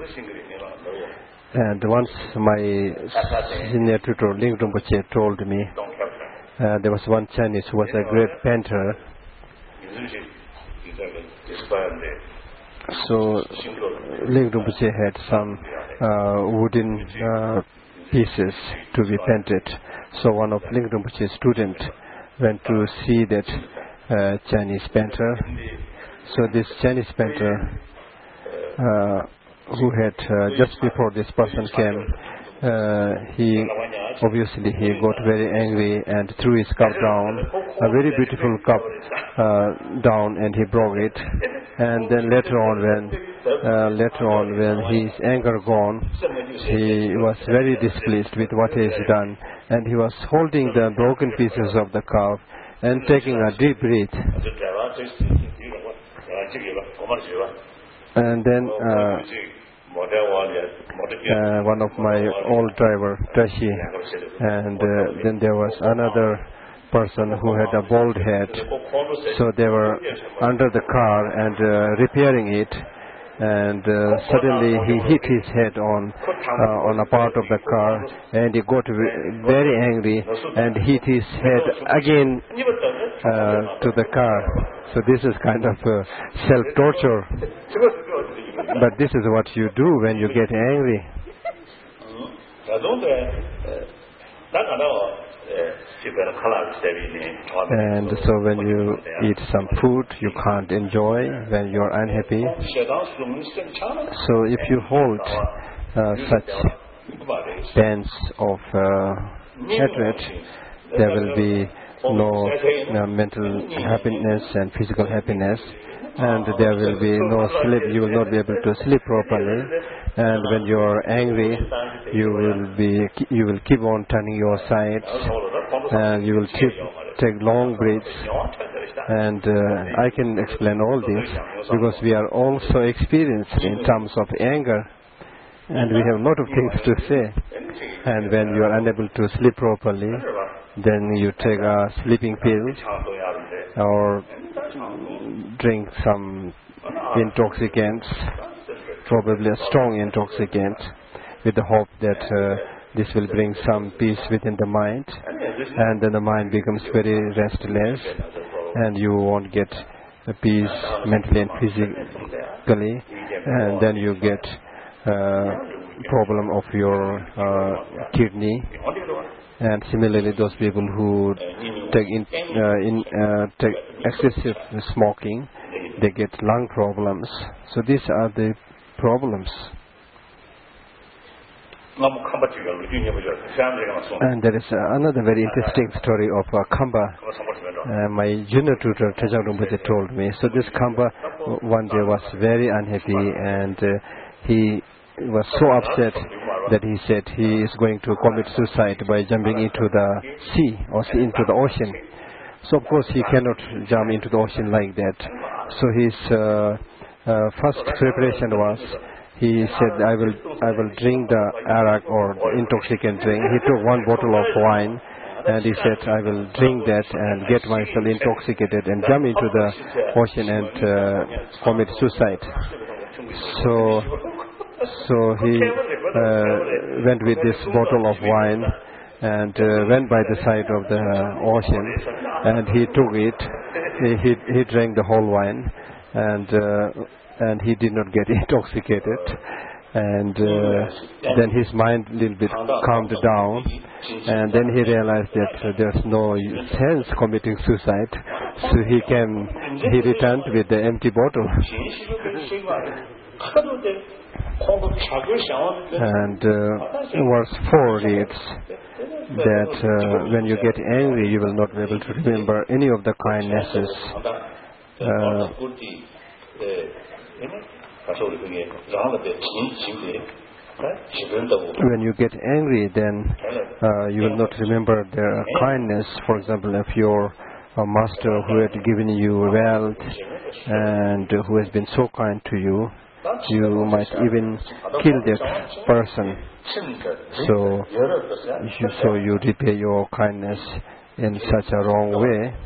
And once my senior tutor, Ling Rinpoche, told me, uh, there was one Chinese who was a great painter, So Ling Rinpoche had some uh, wooden uh, pieces to be painted. So one of Ling Rinpoche's students went to see that uh, Chinese painter. So this Chinese painter, uh, who had uh, just before this person came, uh, he obviously he got very angry and threw his cup down, a very beautiful cup uh, down, and he broke it. And then later on, when uh, later on when his anger gone, he was very displeased with what he has done, and he was holding the broken pieces of the cup and taking a deep breath. And then uh, uh, one of my old driver, Tashi, and uh, then there was another person who had a bald head. So they were under the car and uh, repairing it, and uh, suddenly he hit his head on uh, on a part of the car, and he got very angry and hit his head again uh, to the car. So this is kind of uh, self-torture. But this is what you do when you get angry. And so when you eat some food you can't enjoy, when you're unhappy. So if you hold uh, such bands of uh, hatred, there will be no uh, mental happiness and physical happiness, and there will be no sleep. You will not be able to sleep properly, and when you are angry, you will be you will keep on turning your sides, and you will keep take long breaths. And uh, I can explain all this because we are also experienced in terms of anger, and we have a lot of things to say. And when you are unable to sleep properly, then you take a sleeping pill or drink some intoxicants, probably a strong intoxicant, with the hope that uh, this will bring some peace within the mind, and then the mind becomes very restless, and you won't get peace mentally and physically, and then you get uh, problem of your uh, kidney. And similarly, those people who take in, uh, in uh, take excessive smoking, they get lung problems. So these are the problems. And there is uh, another very interesting story of uh, Khamba. Uh, my junior tutor, Tejang Rinpoche, told me. So this Khamba one day was very unhappy, and uh, he was so upset that he said he is going to commit suicide by jumping into the sea or into the ocean. So of course he cannot jump into the ocean like that. So his uh, uh, first preparation was, he said, I will I will drink the arak or the intoxicant drink. He took one bottle of wine and he said, I will drink that and get myself intoxicated and jump into the ocean and uh, commit suicide. So So he uh, went with this bottle of wine and uh, went by the side of the ocean, and he took it. He he, he drank the whole wine, and uh, and he did not get intoxicated. And uh, then his mind a little bit calmed down, and then he realized that uh, there's no sense committing suicide. So he came, he returned with the empty bottle. And uh, verse four reads that uh, when you get angry, you will not be able to remember any of the kindnesses. Uh, when you get angry, then uh, you will not remember their kindness. For example, if your a master who had given you wealth and who has been so kind to you, you might even kill that person. So, you, so you repay your kindness in such a wrong way,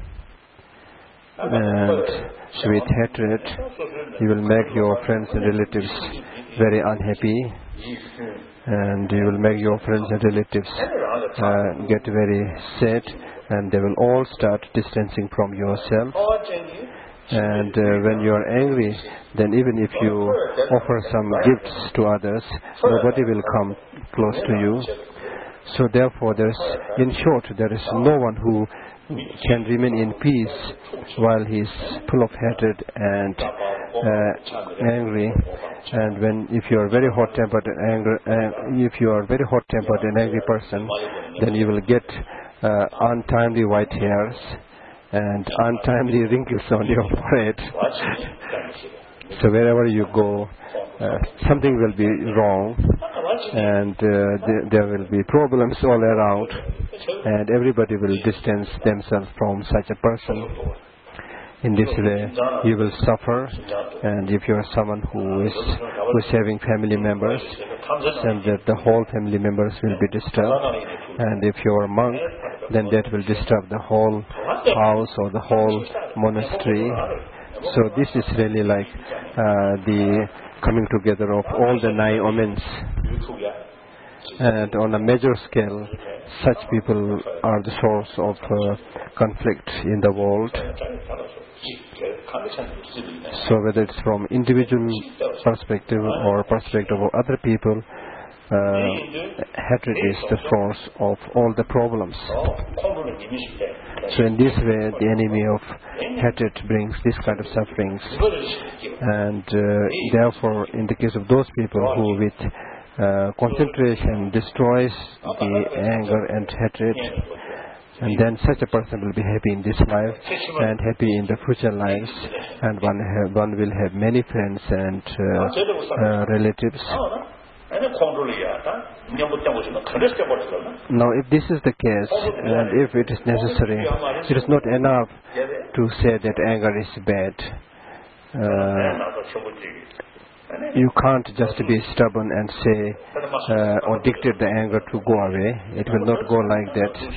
and with hatred, you will make your friends and relatives very unhappy, and you will make your friends and relatives uh, get very sad, and they will all start distancing from yourself. And uh, when you are angry, then even if you offer some gifts to others, nobody will come close to you. So therefore, there is, in short, there is no one who can remain in peace while he is full of hatred and uh, angry. And when, if you are very hot-tempered and angry, uh, if you are very hot-tempered and angry person, then you will get uh, untimely white hairs and untimely wrinkles on your forehead. So wherever you go, uh, something will be wrong, and uh, th- there will be problems all around, and everybody will distance themselves from such a person. In this way, you will suffer, and if you are someone who is who is having family members, then that the whole family members will be disturbed, and if you are a monk, then that will disturb the whole house or the whole monastery. So this is really like uh, the coming together of all the nine omens. And on a major scale, such people are the source of uh, conflict in the world. So whether it's from individual perspective or perspective of other people, uh, hatred is the source of all the problems. So in this way, the enemy of hatred brings this kind of sufferings. And uh, therefore, in the case of those people who with uh, concentration destroys the anger and hatred, and then such a person will be happy in this life and happy in the future lives, and one have, one will have many friends and uh, uh, relatives. Now, if this is the case, and if it is necessary, it is not enough to say that anger is bad. Uh, you can't just be stubborn and say uh, or dictate the anger to go away. It will not go like that.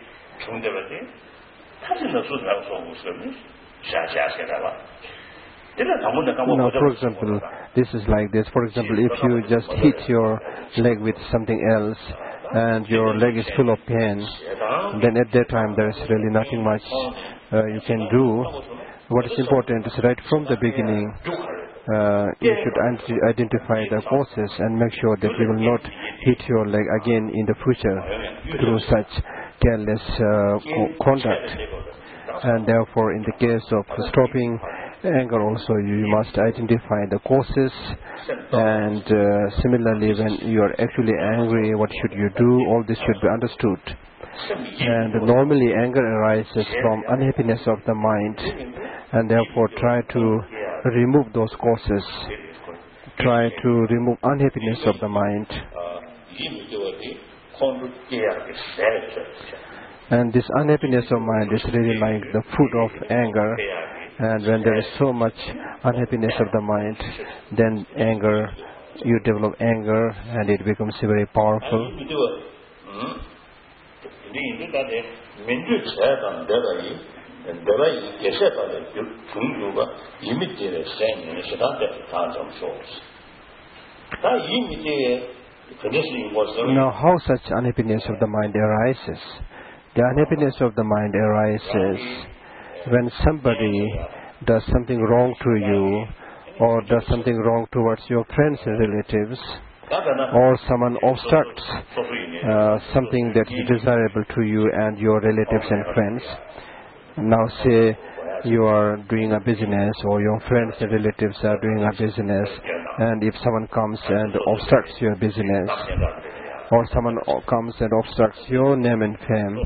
Now, for example, this is like this. For example, if you just hit your leg with something else and your leg is full of pain, then at that time there is really nothing much uh, you can do. What is important is right from the beginning, uh, you should identify the causes and make sure that you will not hit your leg again in the future through such careless uh, co- conduct. And therefore, in the case of stopping anger also, you must identify the causes, and uh, similarly when you are actually angry, what should you do? All this should be understood. And normally anger arises from unhappiness of the mind, and therefore try to remove those causes. Try to remove unhappiness of the mind. And this unhappiness of mind is really like the food of anger. And when there is so much unhappiness of the mind, then anger, you develop anger, and it becomes very powerful. Now, how such unhappiness of the mind arises? The unhappiness of the mind arises when somebody does something wrong to you, or does something wrong towards your friends and relatives, or someone obstructs uh, something that is desirable to you and your relatives and friends. Now say you are doing a business, or your friends and relatives are doing a business, and if someone comes and obstructs your business, or someone comes and obstructs your name and fame,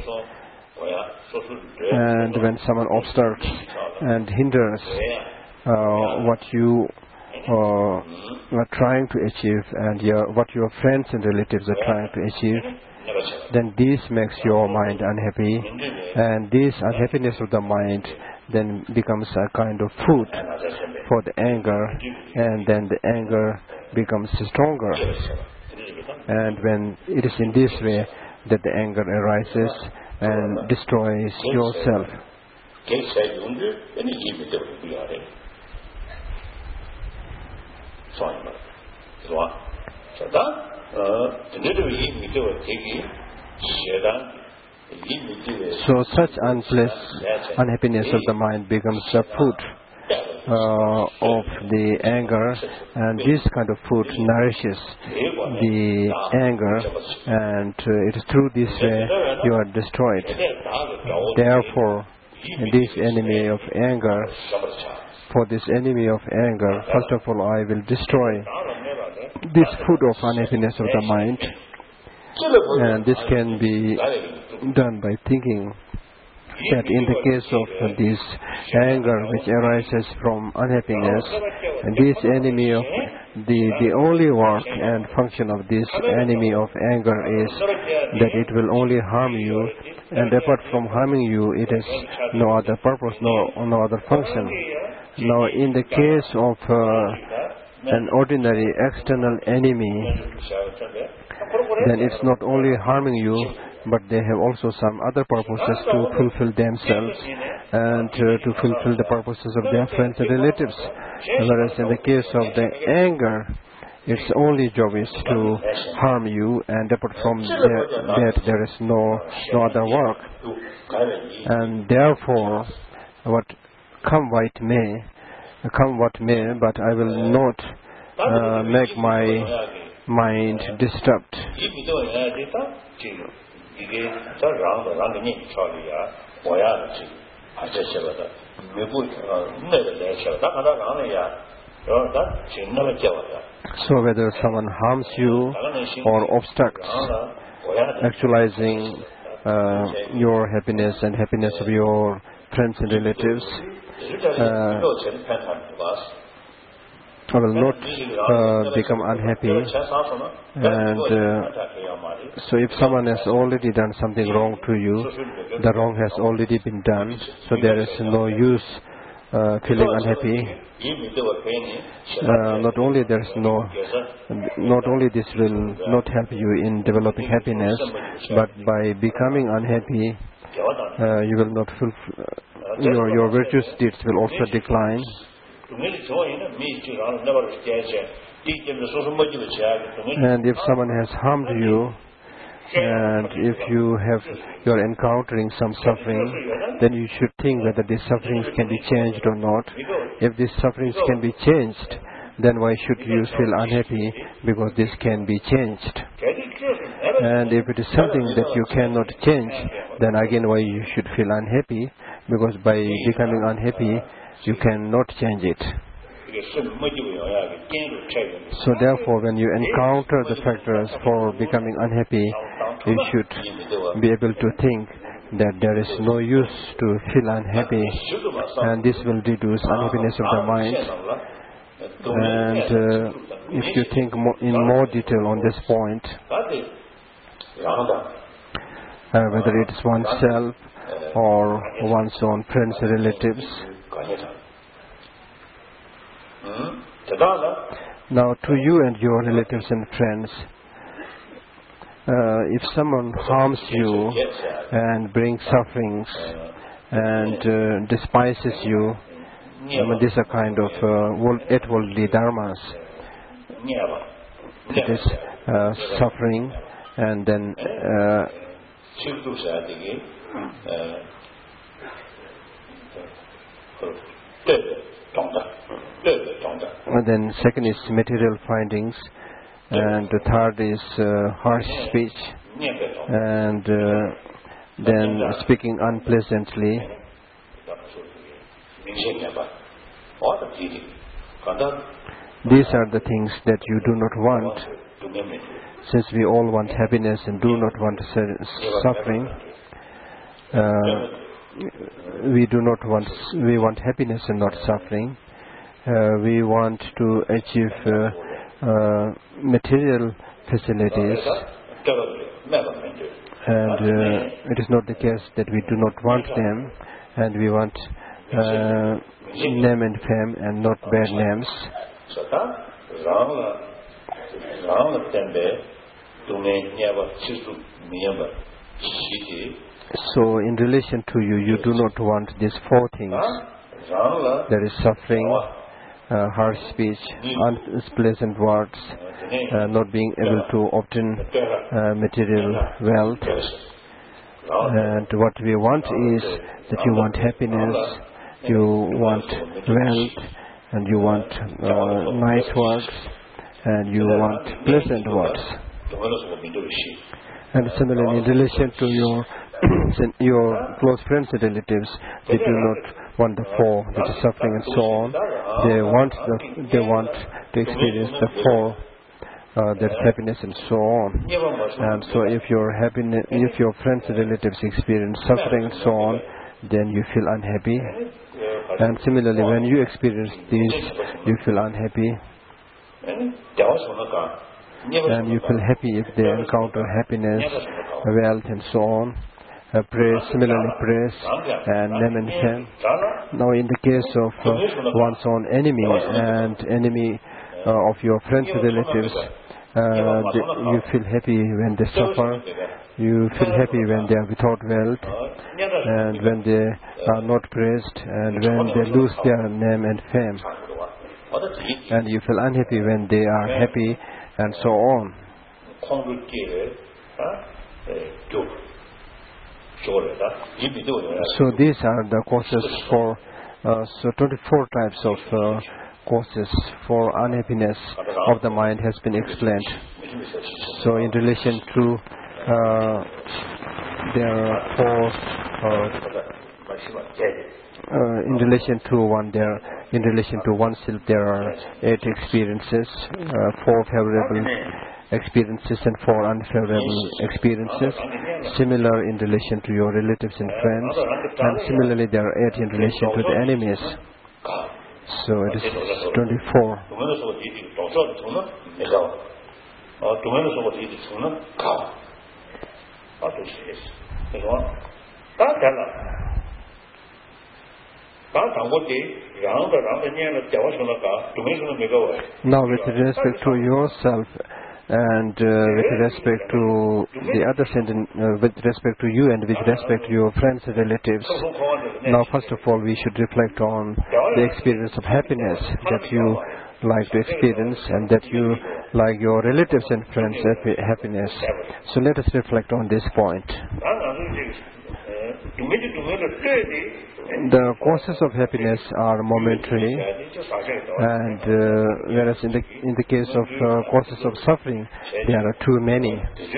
and when someone obstructs and hinders uh, what you uh, are trying to achieve, and your, what your friends and relatives are trying to achieve, then this makes your mind unhappy, and this unhappiness of the mind then becomes a kind of food for the anger, and then the anger becomes stronger. And when it is in this way that the anger arises and destroys yourself. So such unpleasant unhappiness of the mind becomes a food uh, of the anger, and this kind of food nourishes the anger, and uh, it is through this way you are destroyed. Therefore, this enemy of anger, for this enemy of anger, first of all, I will destroy this food of unhappiness of the mind, and this can be done by thinking that in the case of this anger which arises from unhappiness, this enemy of the the only work and function of this enemy of anger is that it will only harm you, and apart from harming you, it has no other purpose, no no other function. Now, in the case of uh, an ordinary external enemy, then it's not only harming you, but they have also some other purposes to fulfill themselves and uh, to fulfill the purposes of their friends and relatives. Whereas in the case of the anger, its only job is to harm you, and apart from that, that there is no, no other work. And therefore, what come what may, come what may, but I will not uh, make my mind disturbed. So whether someone harms you or obstructs actualizing uh, your happiness and happiness of your friends and relatives, uh, I will not uh, become unhappy. And uh, so if someone has already done something wrong to you, the wrong has already been done, so there is no use uh, feeling unhappy. Uh, not only there is no, not only this will not help you in developing happiness, but by becoming unhappy, uh, you will not fulfill, uh, your your virtuous deeds will also decline. And if someone has harmed you, and if you have you are encountering some suffering, then you should think whether these sufferings can be changed or not. If these sufferings can be changed, then why should you feel unhappy? Because this can be changed. And if it is something that you cannot change, then again why you should feel unhappy? Because by becoming unhappy, you cannot change it. So therefore, when you encounter the factors for becoming unhappy, you should be able to think that there is no use to feel unhappy, and this will reduce unhappiness of the mind. And uh, if you think more, in more detail on this point, uh, whether it is oneself or one's own friends and relatives. Now, to you and your relatives and friends, uh, if someone harms you and brings sufferings and uh, despises you, I mean, these are kind of uh, eight worldly dharmas. It is uh, suffering, and then uh, and then second is material findings, and the third is uh, harsh speech, and uh, then speaking unpleasantly. These are the things that you do not want. Since we all want happiness and do not want suffering, uh, we do not want, we want happiness and not suffering. Uh, we want to achieve uh, uh, material facilities, and uh, it is not the case that we do not want them, and we want uh, name and fame and not bad names. So in relation to you, you do not want these four things. There is suffering, uh, harsh speech, unpleasant words, uh, not being able to obtain uh, material wealth. And what we want is that you want happiness, you want wealth, and you want uh, nice words, and you want pleasant words. And similarly, in relation to your your close friends and relatives, they do not want the four, which is suffering and so on. They want the, they want to experience the four, uh, their happiness and so on. And so, if your happiness, if your friends and relatives experience suffering and so on, then you feel unhappy. And similarly, when you experience this, you feel unhappy. And you feel happy if they encounter happiness, wealth, and so on. Uh, praise, similarly praise and name and fame. Now, in the case of uh, one's own enemy and enemy uh, of your friends and relatives, uh, they, you feel happy when they suffer. You feel happy when they are without wealth, and when they are not praised, and when they lose their name and fame. And you feel unhappy when they are happy, and so on. So these are the causes for, uh, so twenty-four types of uh, causes for unhappiness of the mind has been explained. So in relation to, uh, there are four, uh, uh, in relation to one, there, in relation to oneself, there are eight experiences, uh, four favorable experiences and four unfavorable experiences. Similar in relation to your relatives and friends, and similarly there are eight in relation to the enemies. So it is twenty-four. Now, with respect to yourself, and uh, with respect to the others, and uh, with respect to you, and with respect to your friends and relatives, now first of all we should reflect on the experience of happiness that you like to experience, and that you like your relatives and friends' happy, happiness. So let us reflect on this point. The causes of happiness are momentary, and uh, whereas in the in the case of uh, causes of suffering, there are too many.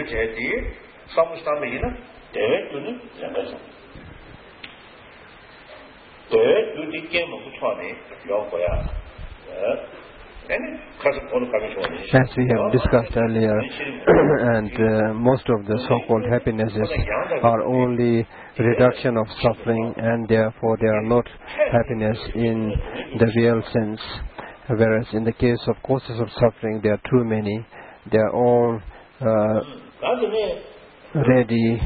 As we have discussed earlier, and uh, most of the so-called happinesses are only reduction of suffering, and therefore they are not happiness in the real sense. Whereas in the case of causes of suffering, there are too many. They are all uh, ready.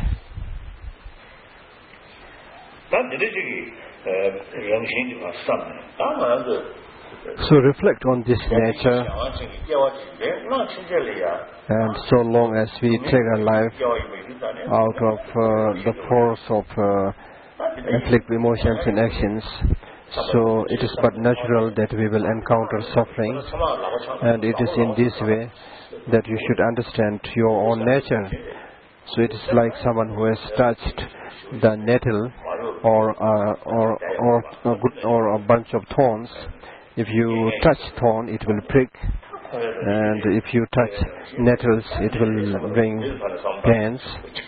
So reflect on this nature, and so long as we take our life out of uh, the force of uh, afflictive emotions and actions, so it is but natural that we will encounter suffering, and it is in this way that you should understand your own nature. So it is like someone who has touched the nettle or uh, or or a good, or a bunch of thorns. If you touch thorn, it will prick, and if you touch nettles, it will bring pains.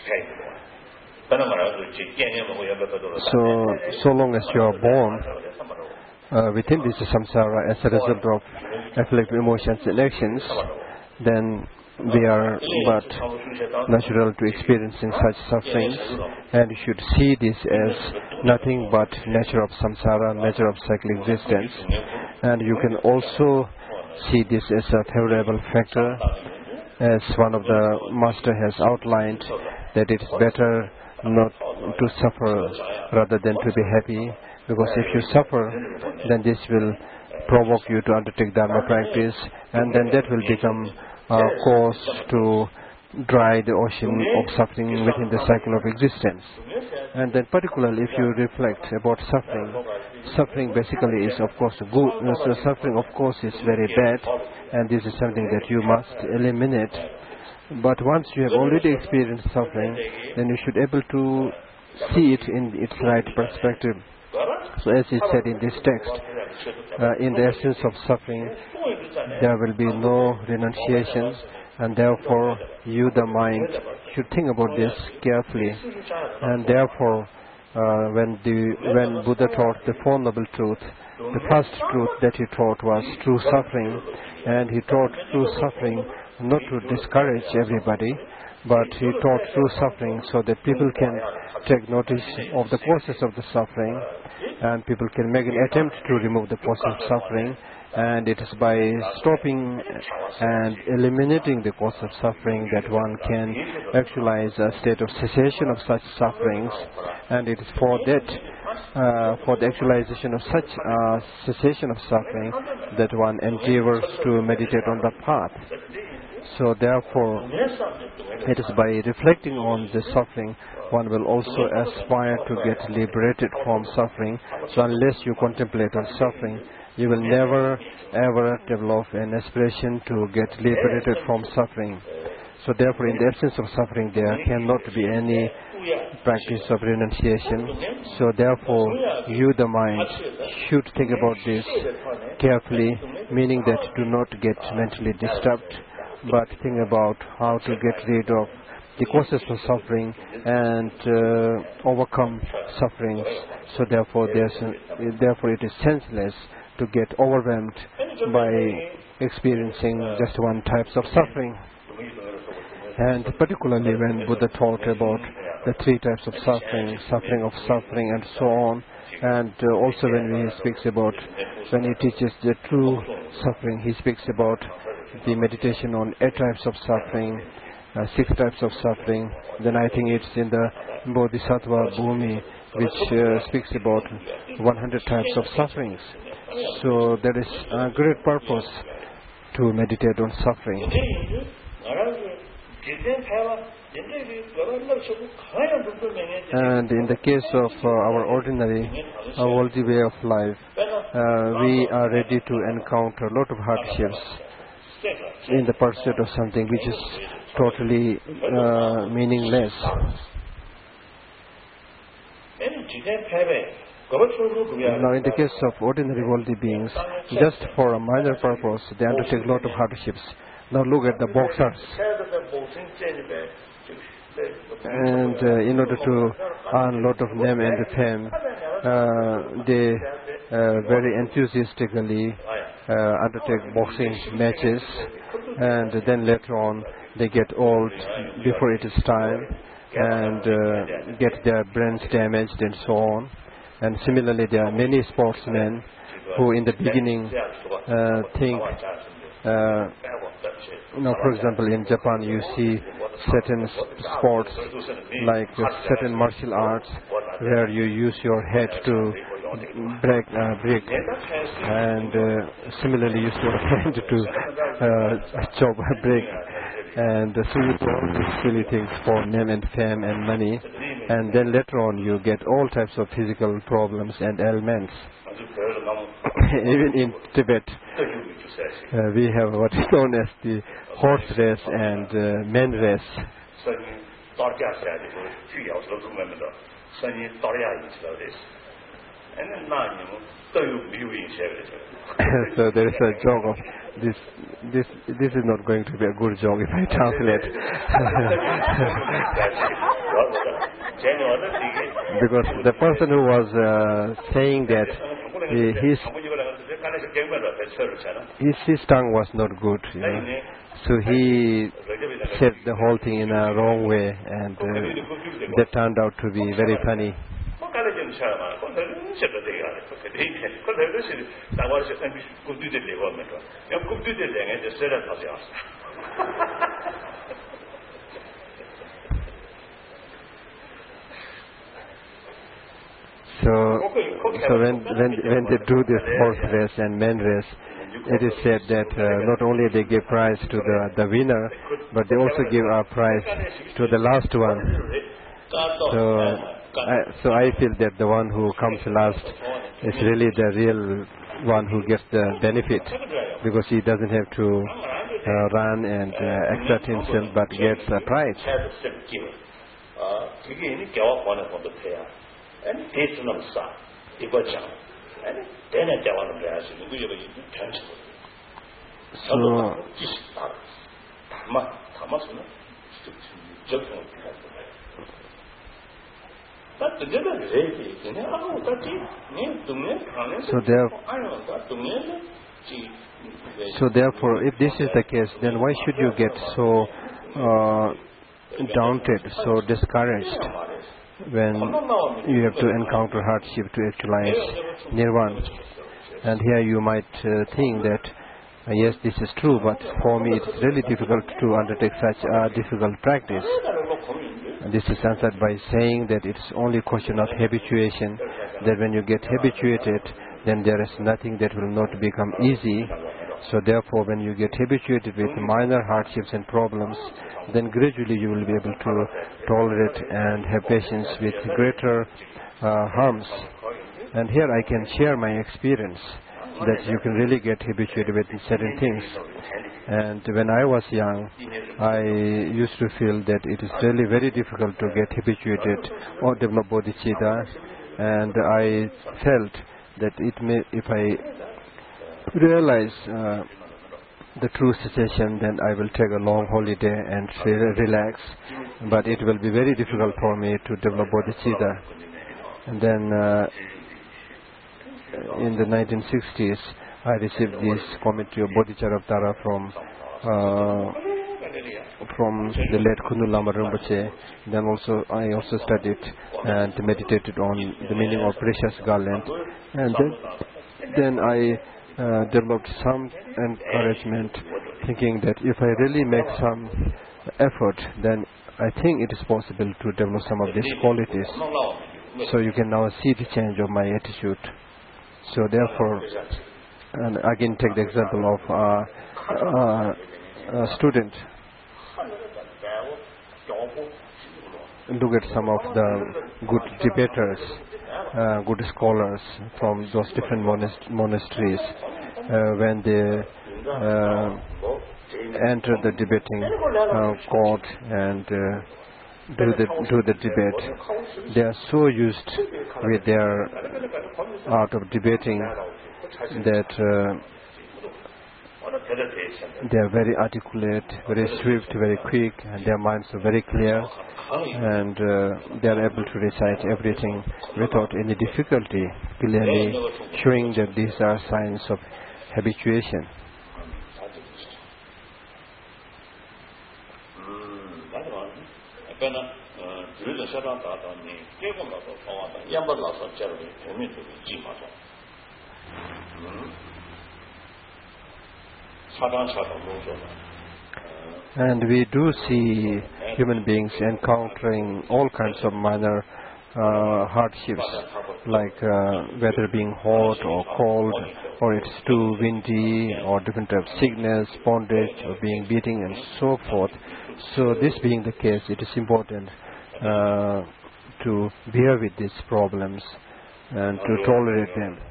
So, so long as you are born uh, within this samsara as a result of afflictive emotions and actions, then we are but natural to experiencing such sufferings, and you should see this as nothing but nature of samsara, nature of cyclic existence. And you can also see this as a favorable factor, as one of the master has outlined, that it is better not to suffer rather than to be happy, because if you suffer, then this will provoke you to undertake dharma practice, and then that will become a cause to dry the ocean of suffering within the cycle of existence. And then particularly if you reflect about suffering, suffering basically is of course good. So suffering of course is very bad, and this is something that you must eliminate. But once you have already experienced suffering, then you should be able to see it in its right perspective. So as is said in this text, uh, in the essence of suffering, there will be no renunciation, and therefore you, the mind, should think about this carefully. And therefore, uh, when the when Buddha taught the Four Noble Truths, the first truth that he taught was true suffering, and he taught true suffering not to discourage everybody, but he taught true suffering so that people can take notice of the causes of the suffering, and people can make an attempt to remove the causes of suffering. And it is by stopping and eliminating the cause of suffering that one can actualize a state of cessation of such sufferings. And it is for that, uh, for the actualization of such uh, cessation of suffering, that one endeavors to meditate on the path. So therefore, it is by reflecting on the suffering, one will also aspire to get liberated from suffering. So unless you contemplate on suffering, you will never ever develop an aspiration to get liberated from suffering. So therefore, in the absence of suffering, there cannot be any practice of renunciation. So therefore, you, the mind, should think about this carefully, meaning that do not get mentally disturbed, but think about how to get rid of the causes of suffering and uh, overcome sufferings. So therefore, there's a, therefore it is senseless to get overwhelmed by experiencing just one type of suffering. And particularly when Buddha taught about the three types of suffering, suffering of suffering and so on, and uh, also when he speaks about, when he teaches the true suffering, he speaks about the meditation on eight types of suffering, uh, six types of suffering. Then I think it's in the Bodhisattva Bhumi, which uh, speaks about one hundred types of sufferings. So there is a great purpose to meditate on suffering. And in the case of uh, our ordinary, our worldly way of life, uh, we are ready to encounter a lot of hardships in the pursuit of something which is totally uh, meaningless. Now, in the case of ordinary worldly beings, just for a minor purpose, they undertake a lot of hardships. Now look at the boxers. And uh, in order to earn a lot of name and fame, uh, they uh, very enthusiastically uh, undertake boxing matches, and then later on they get old before it is time, and uh, get their brains damaged and so on. And similarly, there are many sportsmen who in the beginning uh, think, uh, you know, for example, in Japan you see certain sports like uh, certain martial arts where you use your head to break uh, break, and uh, similarly use your hand to uh, chop a break. And uh, so you do all these silly things for name and fame and money, and then later on you get all types of physical problems and ailments. Even in Tibet, uh, we have what is known as the horse race and uh, men race. So there is a joke of this. This this is not going to be a good joke if I translate. Because the person who was uh, saying that uh, his, his his tongue was not good, you know. So he said the whole thing in a wrong way, and uh, that turned out to be very funny. So, so when, when when they do this horse race and men race, it is said that uh, not only they give prize to the, the winner, but they also give a prize to the last one. So, I, so I feel that the one who comes last is really the real one who gets the benefit, because he doesn't have to uh, run and uh, exert himself, but gets a prize. So there, so therefore, if this is the case, then why should you get so uh, daunted, so discouraged when you have to encounter hardship to actualize nirvana? And here you might uh, think that uh, yes, this is true, but for me it's really difficult to undertake such a difficult practice. And this is answered by saying that it's only a question of habituation, that when you get habituated, then there is nothing that will not become easy. So therefore, when you get habituated with minor hardships and problems, then gradually you will be able to tolerate and have patience with greater uh, harms. And here I can share my experience that you can really get habituated with certain things. And when I was young, I used to feel that it is really very difficult to get habituated or develop bodhicitta. And I felt that it may, if I realize uh, the true cessation, then I will take a long holiday and relax. But it will be very difficult for me to develop bodhicitta. And then uh, in the nineteen sixties, I received this commentary of Bodhicharabdhara from uh, from the late Kundul Lama Rinpoche. Then also I also studied and meditated on the meaning of precious garland. And then, then I uh, developed some encouragement, thinking that if I really make some effort, then I think it is possible to develop some of these qualities. So you can now see the change of my attitude. So therefore, and again take the example of uh, uh, a student. Look at some of the good debaters, uh, good scholars from those different monast- monasteries. Uh, when they uh, enter the debating uh, court and uh, do the do the debate, they are so used with their art of debating that uh, they are very articulate, very swift, very quick, and their minds are very clear, and uh, they are able to recite everything without any difficulty, clearly showing that these are signs of habituation. And we do see human beings encountering all kinds of minor uh, hardships, like uh, whether being hot or cold, or it's too windy, or different types of sickness, bondage, or being beaten, and so forth. So this being the case, it is important uh, to bear with these problems and to tolerate them.